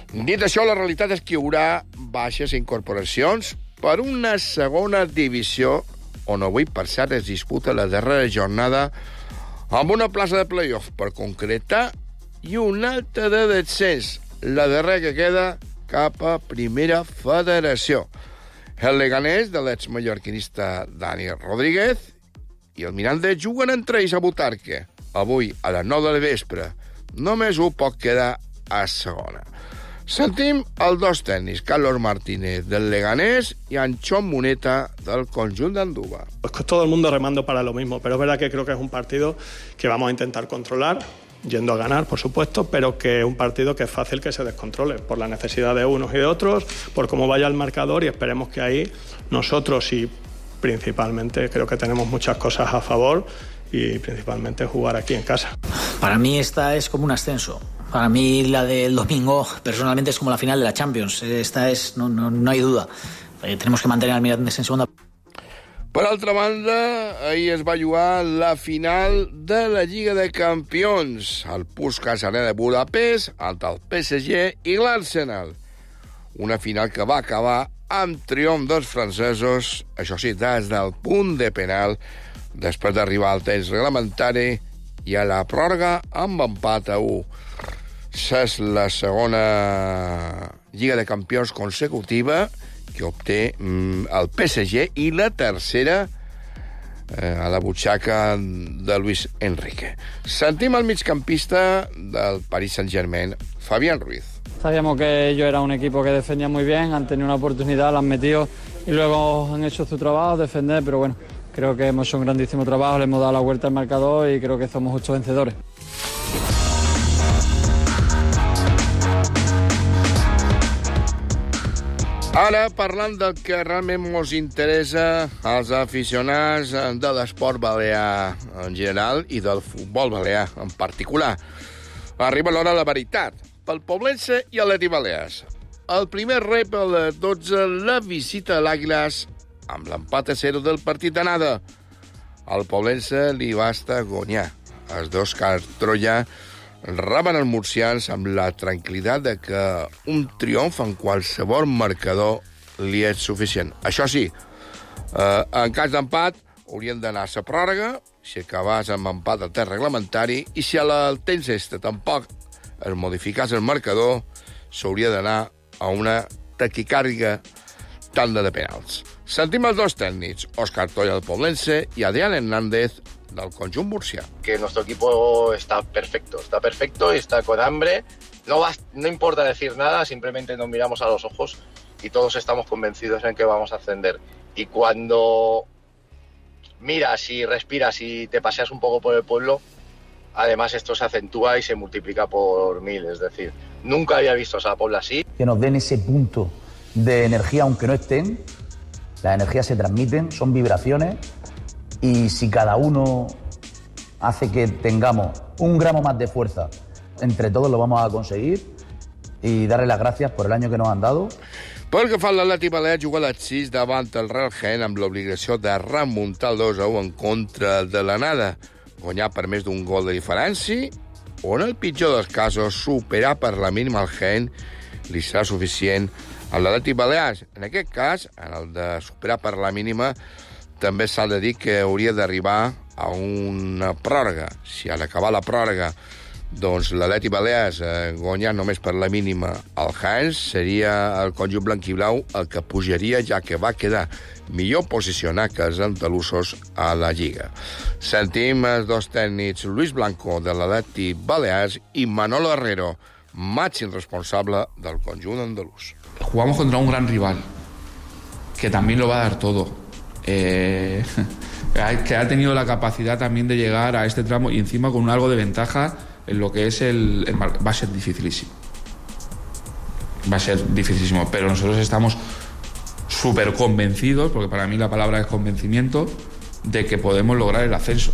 Dit això, la realitat és que hi haurà baixes incorporacions per una segona divisió on avui, per cert, es disputa la darrera jornada amb una plaça de playoff per concretar i una altra de descens, la darrera que queda cap a Primera Federació. El Leganés, de l'exmallorquinista Dani Rodríguez, i el Miranda juguen entre ells a Butarque. Avui, a les 9 del vespre, només un pot quedar a segona. Sentim els dos tècnics, Carlos Martínez, del Leganés, y Anchón Muneta, del conjunt d'Anduba. Pues todo el mundo remando para lo mismo, pero es verdad que creo que es un partido que vamos a intentar controlar, yendo a ganar, por supuesto, pero que es un partido que es fácil que se descontrole por la necesidad de unos y de otros, por cómo vaya el marcador, y esperemos que ahí nosotros y principalmente creo que tenemos muchas cosas a favor y principalmente jugar aquí en casa. Para mí esta es como un ascenso. Para mí la del domingo personalmente es como la final de la Champions. Esta es, no hay duda. Tenemos que mantener al Mirandés en segunda. Per altra banda, ahir es va jugar la final de la Lliga de Campions, el Puskás Arena de Budapest, entre el PSG i l'Arsenal. Una final que va acabar amb triomf dels francesos, això sí, des del punt de penal, després d'arribar al temps reglamentari i a la pròrroga amb empat a 1. És la segona Lliga de Campions consecutiva que obté el PSG i la tercera a la butxaca de Luis Enrique. Sentim el migcampista del Paris Saint-Germain, Fabián Ruiz. Sabíamos que ellos eran un equipo que defendía muy bien, han tenido una oportunidad, la han metido y luego han hecho su trabajo, defender, pero bueno, creo que hemos hecho un grandísimo trabajo, le hemos dado la vuelta al marcador y creo que somos justos vencedores. Ara, parlant del que realment ens interessa als aficionats de l'esport balear en general i del futbol balear en particular. Arriba l'hora de la veritat. Pel Poblense i Atleti Balears. El primer rep a les 12 la visita a l'Àguiles amb l'empat a 0 del partit d'anada. Al Poblense li basta guanyar. Els dos Troia reben els murcians amb la tranquil·litat de que un triomf en qualsevol marcador li és suficient. Això sí, en cas d'empat haurien d'anar a la pròrroga, si acabàs amb empat al temps reglamentari, i si al temps extra tampoc es modificàs el marcador, s'hauria d'anar a una taquicàrdica tanda de penals. Sentim els dos tècnics, Óscar Toya del Poblense i Adrián Hernández del conjunt murcià. Que nuestro equipo está perfecto y está con hambre. No importa decir nada, simplemente nos miramos a los ojos y todos estamos convencidos en que vamos a ascender. Y cuando miras y respiras y te paseas un poco por el pueblo, además esto se acentúa y se multiplica por 1000. Es decir, nunca había visto a Sa Pobla así. Que nos den ese punto de energía, aunque no estén, las energías se transmiten, son vibraciones, y si cada uno hace que tengamos un gramo más de fuerza, entre todos lo vamos a conseguir, y darle las gracias por el año que nos han dado. Pel que fa l'Atleti Balear, juga a les 6 davant el Real Jaén amb l'obligació de remuntar el 2-1 en contra de l'anada, guanyar per més d'un gol de diferència, o en el pitjor dels casos, superar per la mínima el Jaén li serà suficient a l'Atleti Balear. En aquest cas, en el de superar per la mínima, també s'ha de dir que hauria d'arribar a una pròrroga. Si a l'acabar la pròrroga doncs l'Atleti Balears guanyant només per la mínima al Jaén, seria el conjunt blanquiblau el que pujaria, ja que va quedar millor posicionat que els andalusos a la Lliga. Sentim els dos tècnics, Luis Blanco de l'Atleti Balears i Manolo Herrero, màxim responsable del conjunt andalús. Jugamos contra un gran rival que también lo va a dar todo. Que ha tenido la capacidad también de llegar a este tramo y encima con algo de ventaja en lo que es va a ser dificilísimo. Va a ser dificilísimo, pero nosotros estamos súper convencidos, porque para mí la palabra es convencimiento, de que podemos lograr el ascenso.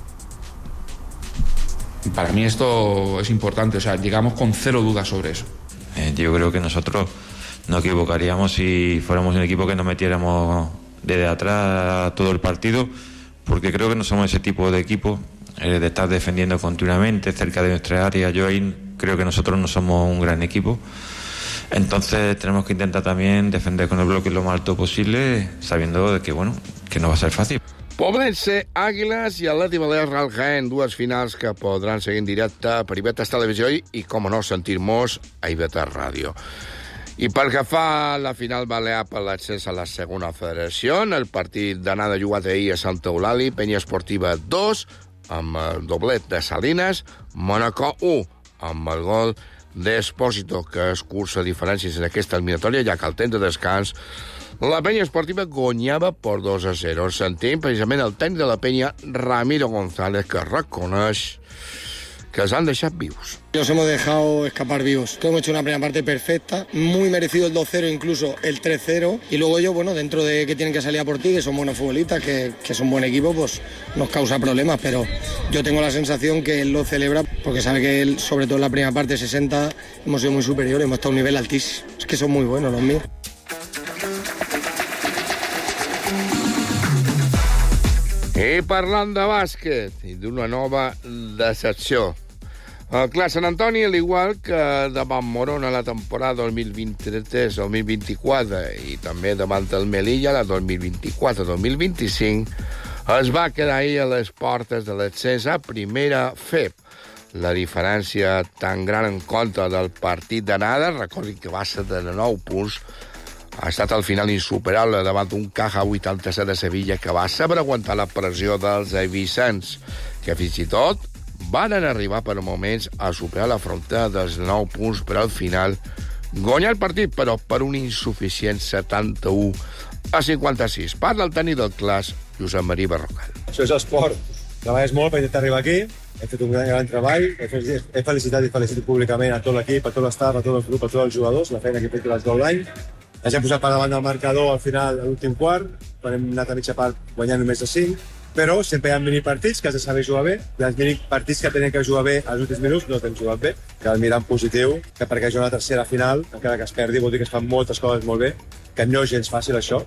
Y para mí esto es importante, o sea, llegamos con cero dudas sobre eso. Yo creo que nosotros nos equivocaríamos si fuéramos un equipo que nos metiéramos desde atrás todo el partido, porque creo que no somos ese tipo de equipo de estar defendiendo continuamente cerca de nuestra área. Yo ahí creo que nosotros no somos un gran equipo Entonces tenemos que intentar también defender con el bloque lo más alto posible, sabiendo de que, bueno, que no va a ser fácil. Poblense, Àguiles i Atleti Balears Real Jaén, dues finals que podran seguir en directe per Ivetas Televisió i, com no, sentir-nos a Ivetas Ràdio. I pel que fa a la final balear per l'accés a la segona federació, el partit d'anada jugat ahir a Santa Eulàlia, Penya Esportiva 2, amb el doblet de Salines, Mónaco 1, amb el gol d'Espósito, que escurça diferències en aquesta eliminatòria, ja que al temps de descans la Penya Esportiva guanyava per 2-0. Sentim precisament el tècnic de la Penya, Ramiro González, que reconeix que se han deixat vivos. Nos hemos dejado escapar vivos. Hemos hecho una primera parte perfecta, muy merecido el 2-0, incluso el 3-0. Y luego ellos, bueno, dentro de que tienen que salir a por ti, que son buenos futbolistas, que son buen equipo, pues nos causa problemas. Pero yo tengo la sensación que él lo celebra porque sabe que él, sobre todo en la primera parte, 60, hemos sido muy superiores, hemos estado a un nivel altísimo. Es que son muy buenos los míos. I parlant de bàsquet i d'una nova decepció. El Clar Sant Antoni, al igual que davant Morona la temporada 2023-2024 i també davant el Melilla la 2024-2025, es va quedar ahir a les portes de l'accés a primera FEP. La diferència tan gran en contra del partit d'anada, recordin que va ser de 9 punts, ha estat al final insuperable davant un Caja 87 de Sevilla que va saber aguantar la pressió dels eivissans, que fins i tot van arribar per moments a superar la frontera dels 9 punts, però al final guanyar el partit, però per un insuficient 71-56. Parla el tècnic del Clars, Josep Maria Barrocal. Això és esport. Treballes molt per intentar arribar aquí. He fet un gran treball. He felicitat i felicito públicament a tot l'equip, a tot l'estaf, a tot el grup, a tots els jugadors, la feina que he fet durant tot l'any. Ens hem posat per davant del marcador al final, a l'últim quart, quan hem anat a mitja part guanyant només de 5, però sempre hi ha minipartits que has de saber jugar bé, i els minipartits que tenen que jugar bé als últims minuts no t'hem jugat bé. Cal mirar en positiu, que perquè jugar una tercera final, encara que es perdi, vol dir que es fan moltes coses molt bé, que no és gens fàcil això.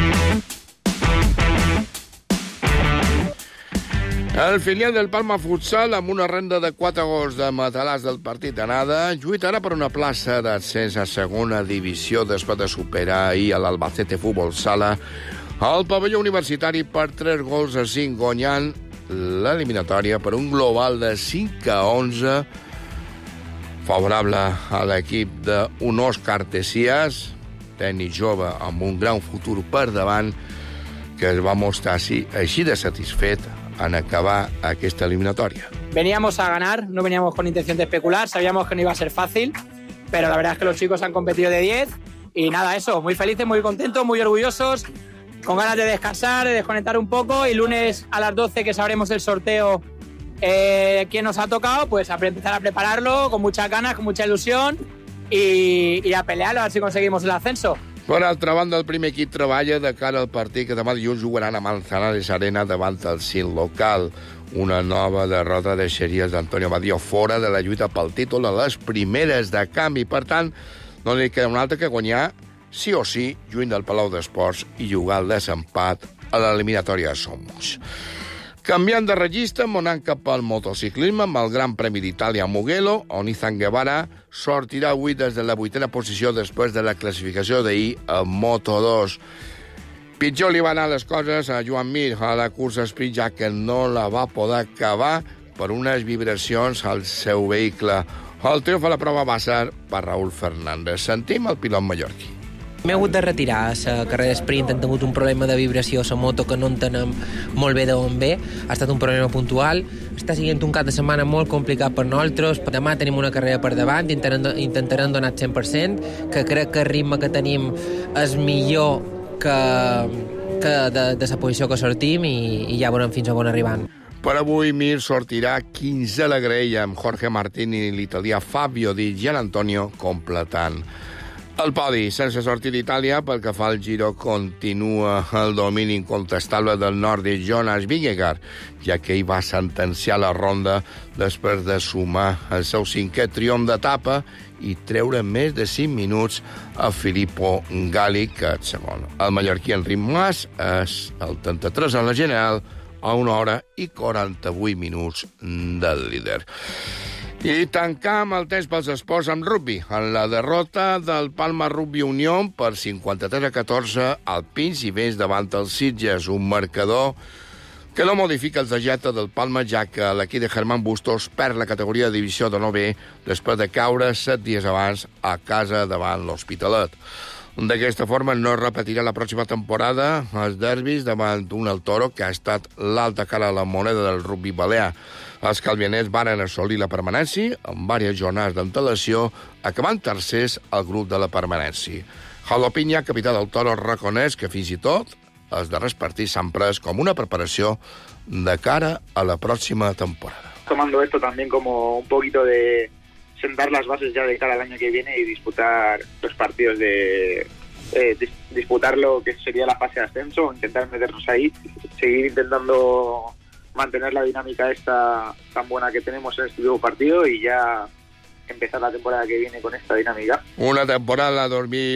El filial del Palma Futsal, amb una renda de 4 gols de matalàs del partit d'anada, lluitarà per una plaça d'ascens a segona divisió després de superar ahir a l'Albacete Futbol Sala al pavelló universitari per 3 gols a 5, guanyant l'eliminatòria per un global de 5-11, favorable a l'equip d'un Òscar Tessias, tècnic jove amb un gran futur per davant, que es va mostrar així de satisfet en acabar aquesta eliminatoria. Veníamos a ganar, no veníamos con intención de especular, sabíamos que no iba a ser fácil, pero la verdad es que los chicos han competido de 10 y nada, eso, muy felices, muy contentos, muy orgullosos, con ganas de descansar, de desconectar un poco y lunes a las 12 que sabremos el sorteo quién nos ha tocado, pues a empezar a prepararlo con muchas ganas, con mucha ilusión y a pelearlo, a ver si conseguimos el ascenso. Per altra banda, el primer equip treballa de cara al partit que demà dilluns jugaran a Manzanares Arena davant el CIL local. Una nova derrota deixaria d'Antonio Badio fora de la lluita pel títol a les primeres de canvi. Per tant, no li queda un altre que guanyar, sí o sí, lluny del Palau d'Esports i jugar el desempat a l'eliminatòria de Somos. Canviant de registre, anant cap al motociclisme amb el Gran Premi d'Itàlia a Mugello, on Izan Guevara sortirà avui des de la 8a posició després de la classificació d'ahir a Moto2. Pitjor li van anar les coses a Joan Mir a la cursa sprint, ja que no la va poder acabar per unes vibracions al seu vehicle. El triomf a la prova va ser per Raúl Fernández. Sentim el pilot mallorquí. M'he hagut de retirar a la carrera sprint, hem tingut un problema de vibració a la moto que no entenem molt bé d'on ve, ha estat un problema puntual, està sent un cap de setmana molt complicat per nosaltres, demà tenim una carrera per davant, intentarem donar el 100%, que crec que el ritme que tenim és millor que de la posició que sortim i ja veurem fins a on arribant. Per avui Mir sortirà 15 a la graella amb Jorge Martín i l'italià Fabio Di Gianantonio completant el podi. Sense sortir d'Itàlia, pel que fa al Giro, continua el domini incontestable del nòrdic Jonas Vingegaard, ja que ell va sentenciar la ronda després de sumar el seu 5è triomf d'etapa i treure més de 5 minuts a Filippo Galli, que és segon. El mallorquí Enric Mas és el 33 en la general, a 1 hora i 48 minuts del líder. I tancam el temps pels esports amb rugbi. En la derrota del Palma Rugby Unión per 53-14 al Pins i Vents davant el Sitges, un marcador que no modifica els dejecte del Palma, ja que l'equip de Germán Bustos perd la categoria de divisió de 9B després de caure 7 dies abans a casa davant l'Hospitalet. D'aquesta forma no es repetirà la pròxima temporada els derbis davant un El Toro, que ha estat l'alta cara a la moneda del rugby balear. Els calvianers varen assolir la permanència amb diverses jornades d'antelació, acabant tercers al grup de la permanència. Jalopinya, capità del Toro, reconeix que fins i tot els darrers partits s'han pres com una preparació de cara a la pròxima temporada. Tomando esto también como un poquito de sentar las bases ya de cara al año que viene y disputar los partidos disputar lo que sería la fase de ascenso, intentar meternos ahí, seguir intentando mantener la dinámica esta tan buena que tenemos en este nuevo partido y ya empezar la temporada que viene con esta dinámica. Una temporada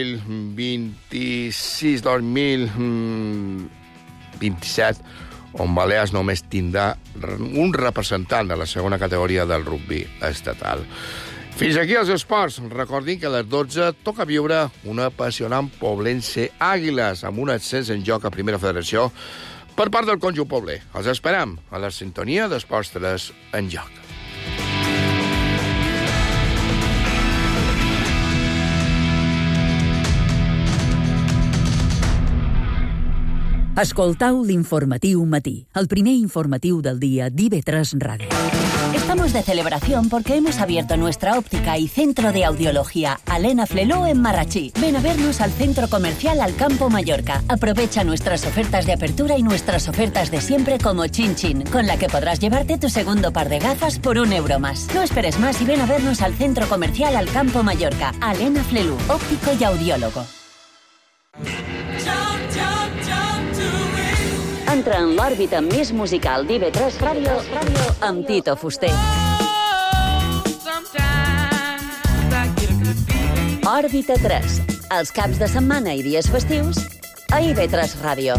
2026-2027 on Balears només tindrà un representant de la segona categoria del rugby estatal. Fins aquí els esports. Recordin que a les 12 toca viure un apassionant Poblense Àguiles amb un ascens en joc a Primera Federació per part del conjunt pobler. Els esperam a la sintonia d'Esports 3 en joc. Escoltau l'informatiu matí, el primer informatiu del dia d'IV3 Ràdio. Estamos de celebración porque hemos abierto nuestra óptica y centro de audiología Alena Fleló en Marrachí. Ven a vernos al centro comercial Alcampo Mallorca. Aprovecha nuestras ofertas de apertura y nuestras ofertas de siempre como Chin Chin, con la que podrás llevarte tu segundo par de gafas por €1 más. No esperes más y ven a vernos al centro comercial Alcampo Mallorca. Alena Fleló, óptico y audiólogo. Entra en l'òrbita més musical d'IV3 Ràdio amb Tito Fuster. Òrbita 3, els caps de setmana i dies festius a IV3 Ràdio.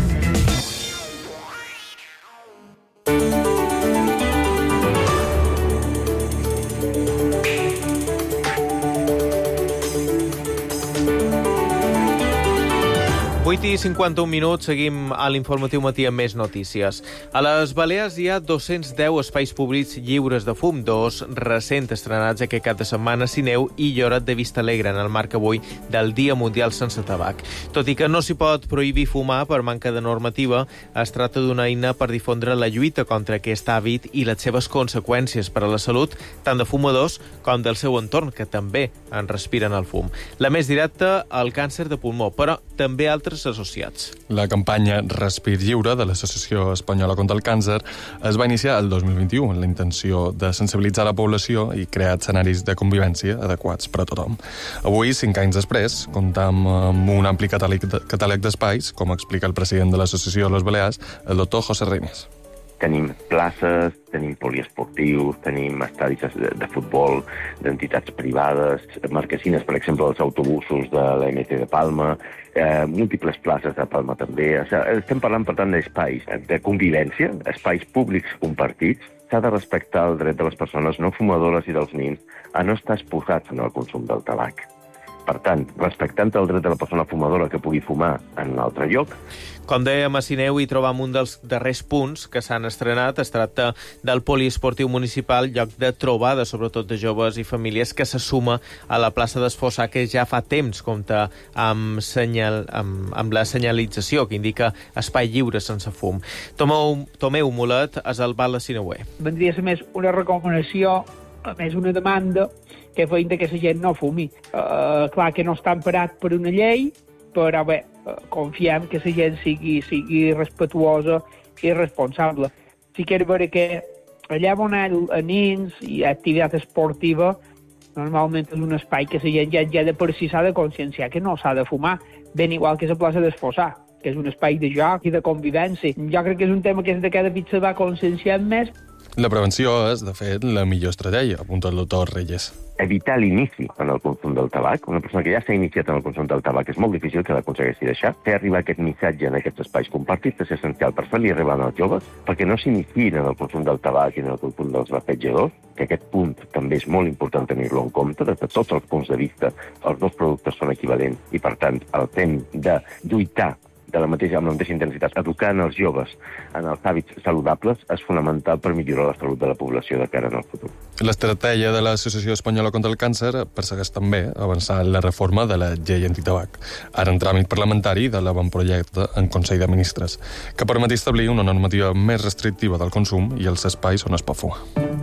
I 51 minuts, seguim a l'informatiu matí amb més notícies. A les Balears hi ha 210 espais públics lliures de fum, 2 recent estrenats aquest cap de setmana, Sineu i Lloret de Vistalegre, en el marc avui del Dia Mundial Sense Tabac. Tot i que no s'hi pot prohibir fumar per manca de normativa, es tracta d'una eina per difondre la lluita contra aquest hàbit i les seves conseqüències per a la salut, tant de fumadors com del seu entorn, que també en respiren el fum. La més directa, el càncer de pulmó, però també altres associats. La campanya Respir Lliure de l'Associació Espanyola contra el Càncer es va iniciar el 2021 amb la intenció de sensibilitzar la població i crear escenaris de convivència adequats per a tothom. Avui, 5 anys després, comptam amb un ampli catàleg d'espais, com explica el president de l'Associació de les Balears, el doctor José Reines. Tenim places, tenim poliesportius, tenim estadis de futbol d'entitats privades, marquesines, per exemple, els autobusos de l'MT de Palma, múltiples places de Palma també. Estem parlant, per tant, d'espais de convivència, espais públics compartits. S'ha de respectar el dret de les persones no fumadores i dels nins a no estar exposats en el consum del tabac. Per tant, respectant el dret de la persona fumadora que pugui fumar en un altre lloc. Com dèiem, a Sineu hi trobam un dels darrers punts que s'han estrenat. Es tracta del poliesportiu municipal, lloc de trobada, sobretot de joves i famílies, que se suma a la plaça d'Esfossar, que ja fa temps compta amb la senyalització que indica espai lliure sense fum. Tomeu Mulet és el val de Sineuer. Vendria a ser més una recomanació, més una demanda, que feien que la gent no fumi. Clar que no està emparat per una llei, però bé, confiem que la gent sigui respetuosa i responsable. Sí que és vera que allà on hi ha nens i activitat esportiva, normalment és un espai que la gent ja de per si s'ha de conscienciar que no s'ha de fumar, ben igual que la plaça d'Esfossar, que és un espai de joc i de convivència. Jo crec que és un tema que des de cada pit se va conscienciant més. La prevenció és, de fet, la millor estratègia, apunta el doctor Reyes. Evitar l'inici en el consum del tabac. Una persona que ja s'ha iniciat en el consum del tabac és molt difícil que l'aconsegueixi deixar. Fer arribar aquest missatge en aquests espais compartits és essencial per fer-li arribar als joves, perquè no s'iniciïn en el consum del tabac i en el consum dels vapejadors, que aquest punt també és molt important tenir-lo en compte. Des de tots els punts de vista, els dos productes són equivalents i, per tant, el temps de lluitar amb la mateixa intensitat, educant els joves en els hàbits saludables és fonamental per millorar la salut de la població de cara al futur. L'estratègia de l'Associació Espanyola contra el Càncer persegueix també avançar en la reforma de la llei antitabac, ara en tràmit parlamentari de l'avantprojecte en Consell de Ministres, que permet establir una normativa més restrictiva del consum i els espais on es pot fumar.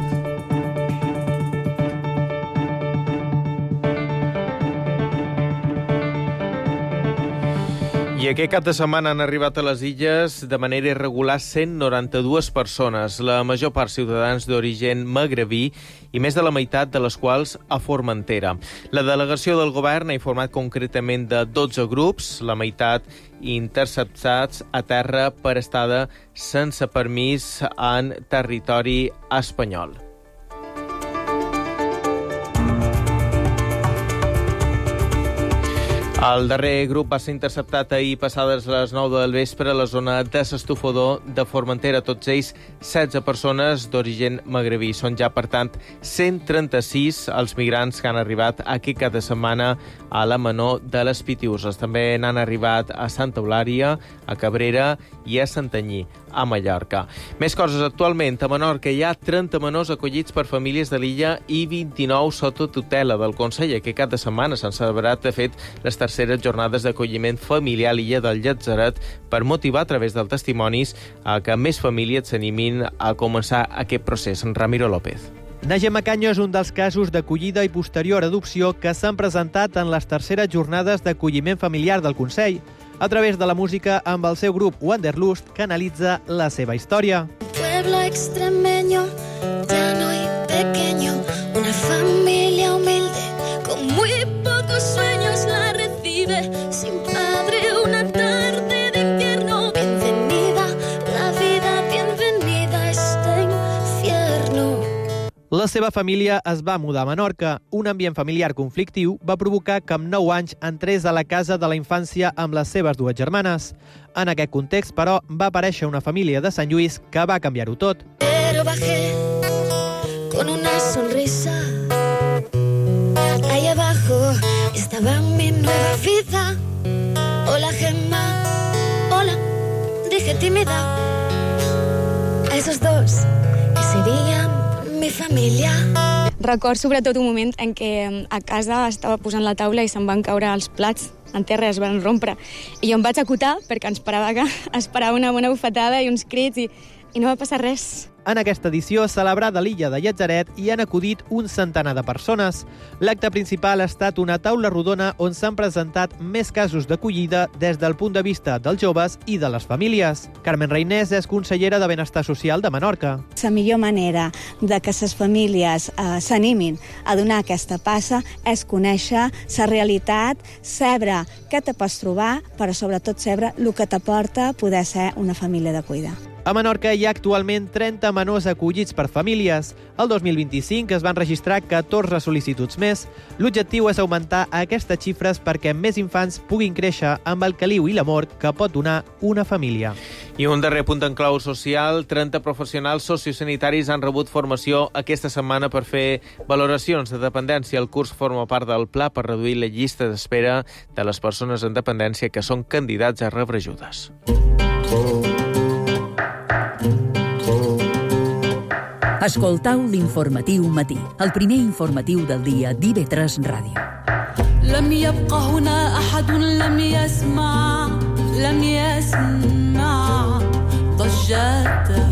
I aquest cap de setmana han arribat a les illes de manera irregular 192 persones, la major part ciutadans d'origen magrebí i més de la meitat de les quals a Formentera. La delegació del govern ha informat concretament de 12 grups, la meitat interceptats a terra per estada sense permís en territori espanyol. El darrer grup va ser interceptat ahir passades les 9 del vespre a la zona de s'Estufador de Formentera. Tots ells 16 persones d'origen magrebí. Són ja, per tant, 136 els migrants que han arribat aquest cap de setmana a la Menor de les Pitiuses. També n'han arribat a Santa Eulària, a Cabrera i a Santanyí, a Mallorca. Més coses. Actualment, a Menorca hi ha 30 menors acollits per famílies de l'illa i 29 sota tutela del Consell. Aquest cap de setmana s'han celebrat, de fet, les terceres jornades d'acolliment familiar a l'illa del Llàtzaret per motivar a través dels testimonis a que més famílies s'animin a començar aquest procés. Ramiro López. Naja Macanyo és un dels casos d'acollida i posterior adopció que s'han presentat en les terceres jornades d'acolliment familiar del Consell. A través de la música, amb el seu grup Wanderlust, que analitza la seva història. Pueblo extremeño, llano y pequeño, una familia humilde, con muy pocos sueños la recibe, sin padre una tarde de invierno. Bienvenida, la vida, bienvenida a este infierno. La seva família es va mudar a Menorca. Un ambient familiar conflictiu va provocar que amb 9 anys entrés a la casa de la infància amb les seves dues germanes. En aquest context, però, va aparèixer una família de Sant Lluís que va canviar-ho tot. Pero bajé con una sonrisa. Ahí abajo estaba mi nueva vida. Hola, Gemma. Hola, dije tímida. A esos dos que serían mi família. Record sobretot un moment en què a casa estava posant la taula i se'n van caure els plats en terra, es van rompre. I jo em vaig acotar perquè esperava una bona bufetada i uns crits i no va passar res. En aquesta edició, celebrada a l'illa de Llàtzaret, hi han acudit un centenar de persones. L'acte principal ha estat una taula rodona on s'han presentat més casos d'acollida des del punt de vista dels joves i de les famílies. Carmen Reinés és consellera de Benestar Social de Menorca. La millor manera de que les famílies s'animin a donar aquesta passa és conèixer la realitat, saber què te pots trobar, però sobretot saber el que t'aporta poder ser una família d'acollida. A Menorca hi ha actualment 30 menors acollits per famílies. El 2025 es van registrar 14 sol·licituds més. L'objectiu és augmentar aquestes xifres perquè més infants puguin créixer amb el caliu i l'amor que pot donar una família. I un darrer punt en clau social. 30 professionals sociosanitaris han rebut formació aquesta setmana per fer valoracions de dependència. El curs forma part del pla per reduir la llista d'espera de les persones en dependència que són candidats a rebre ajudes. Escoltau l'informatiu matí, el primer informatiu del dia d'IV3 Ràdio. لم يبقى هنا أحد لم يسمع ضجته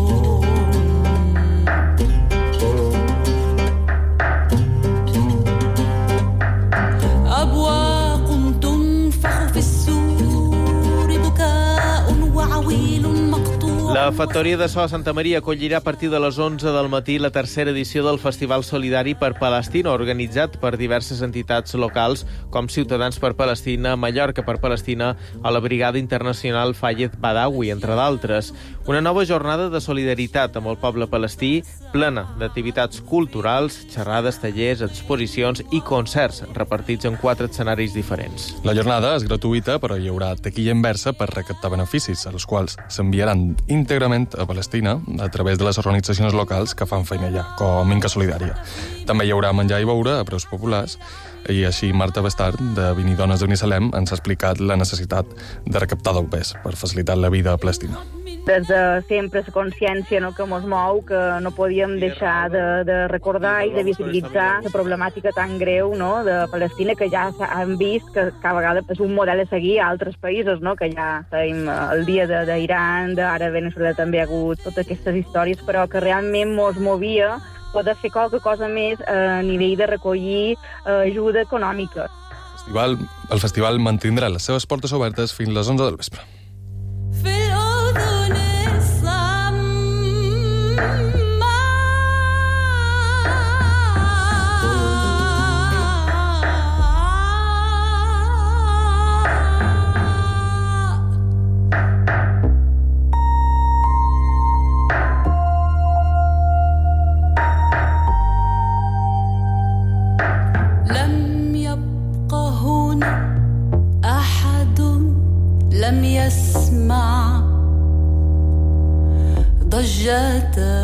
أبواق تنفخ في السور بكاء وعويل مقطوع. La Factoria de So a Santa Maria acollirà a partir de les 11 del matí la tercera edició del Festival Solidari per Palestina, organitzat per diverses entitats locals com Ciutadans per Palestina, Mallorca per Palestina o la Brigada Internacional Fayed Badawi, entre d'altres. Una nova jornada de solidaritat amb el poble palestí, plena d'activitats culturals, xerrades, tallers, exposicions i concerts repartits en 4 escenaris diferents. La jornada és gratuïta, però hi haurà taquilla inversa per recaptar beneficis, els quals s'enviaran íntegrament a Palestina a través de les organitzacions locals que fan feina allà, com Inca Solidària. També hi haurà menjar i beure a preus populars i així Marta Bastard, de Vinidones d'Unisalem, ens ha explicat la necessitat de recaptar del pes per facilitar la vida a Palestina. Des de sempre la consciència que ens mou, que no podíem deixar de recordar i de visibilitzar la problemàtica tan greu de Palestina, que ja han vist que cada vegada és un model a seguir a altres països, que ja tenim el dia d'Iran, ara a Venezuela també ha hagut totes aquestes històries, però que realment ens movia poder fer qualque cosa més a nivell de recollir ajuda econòmica. El festival mantindrà les seves portes obertes fins a les 11 del vespre. لم يسمع ضجة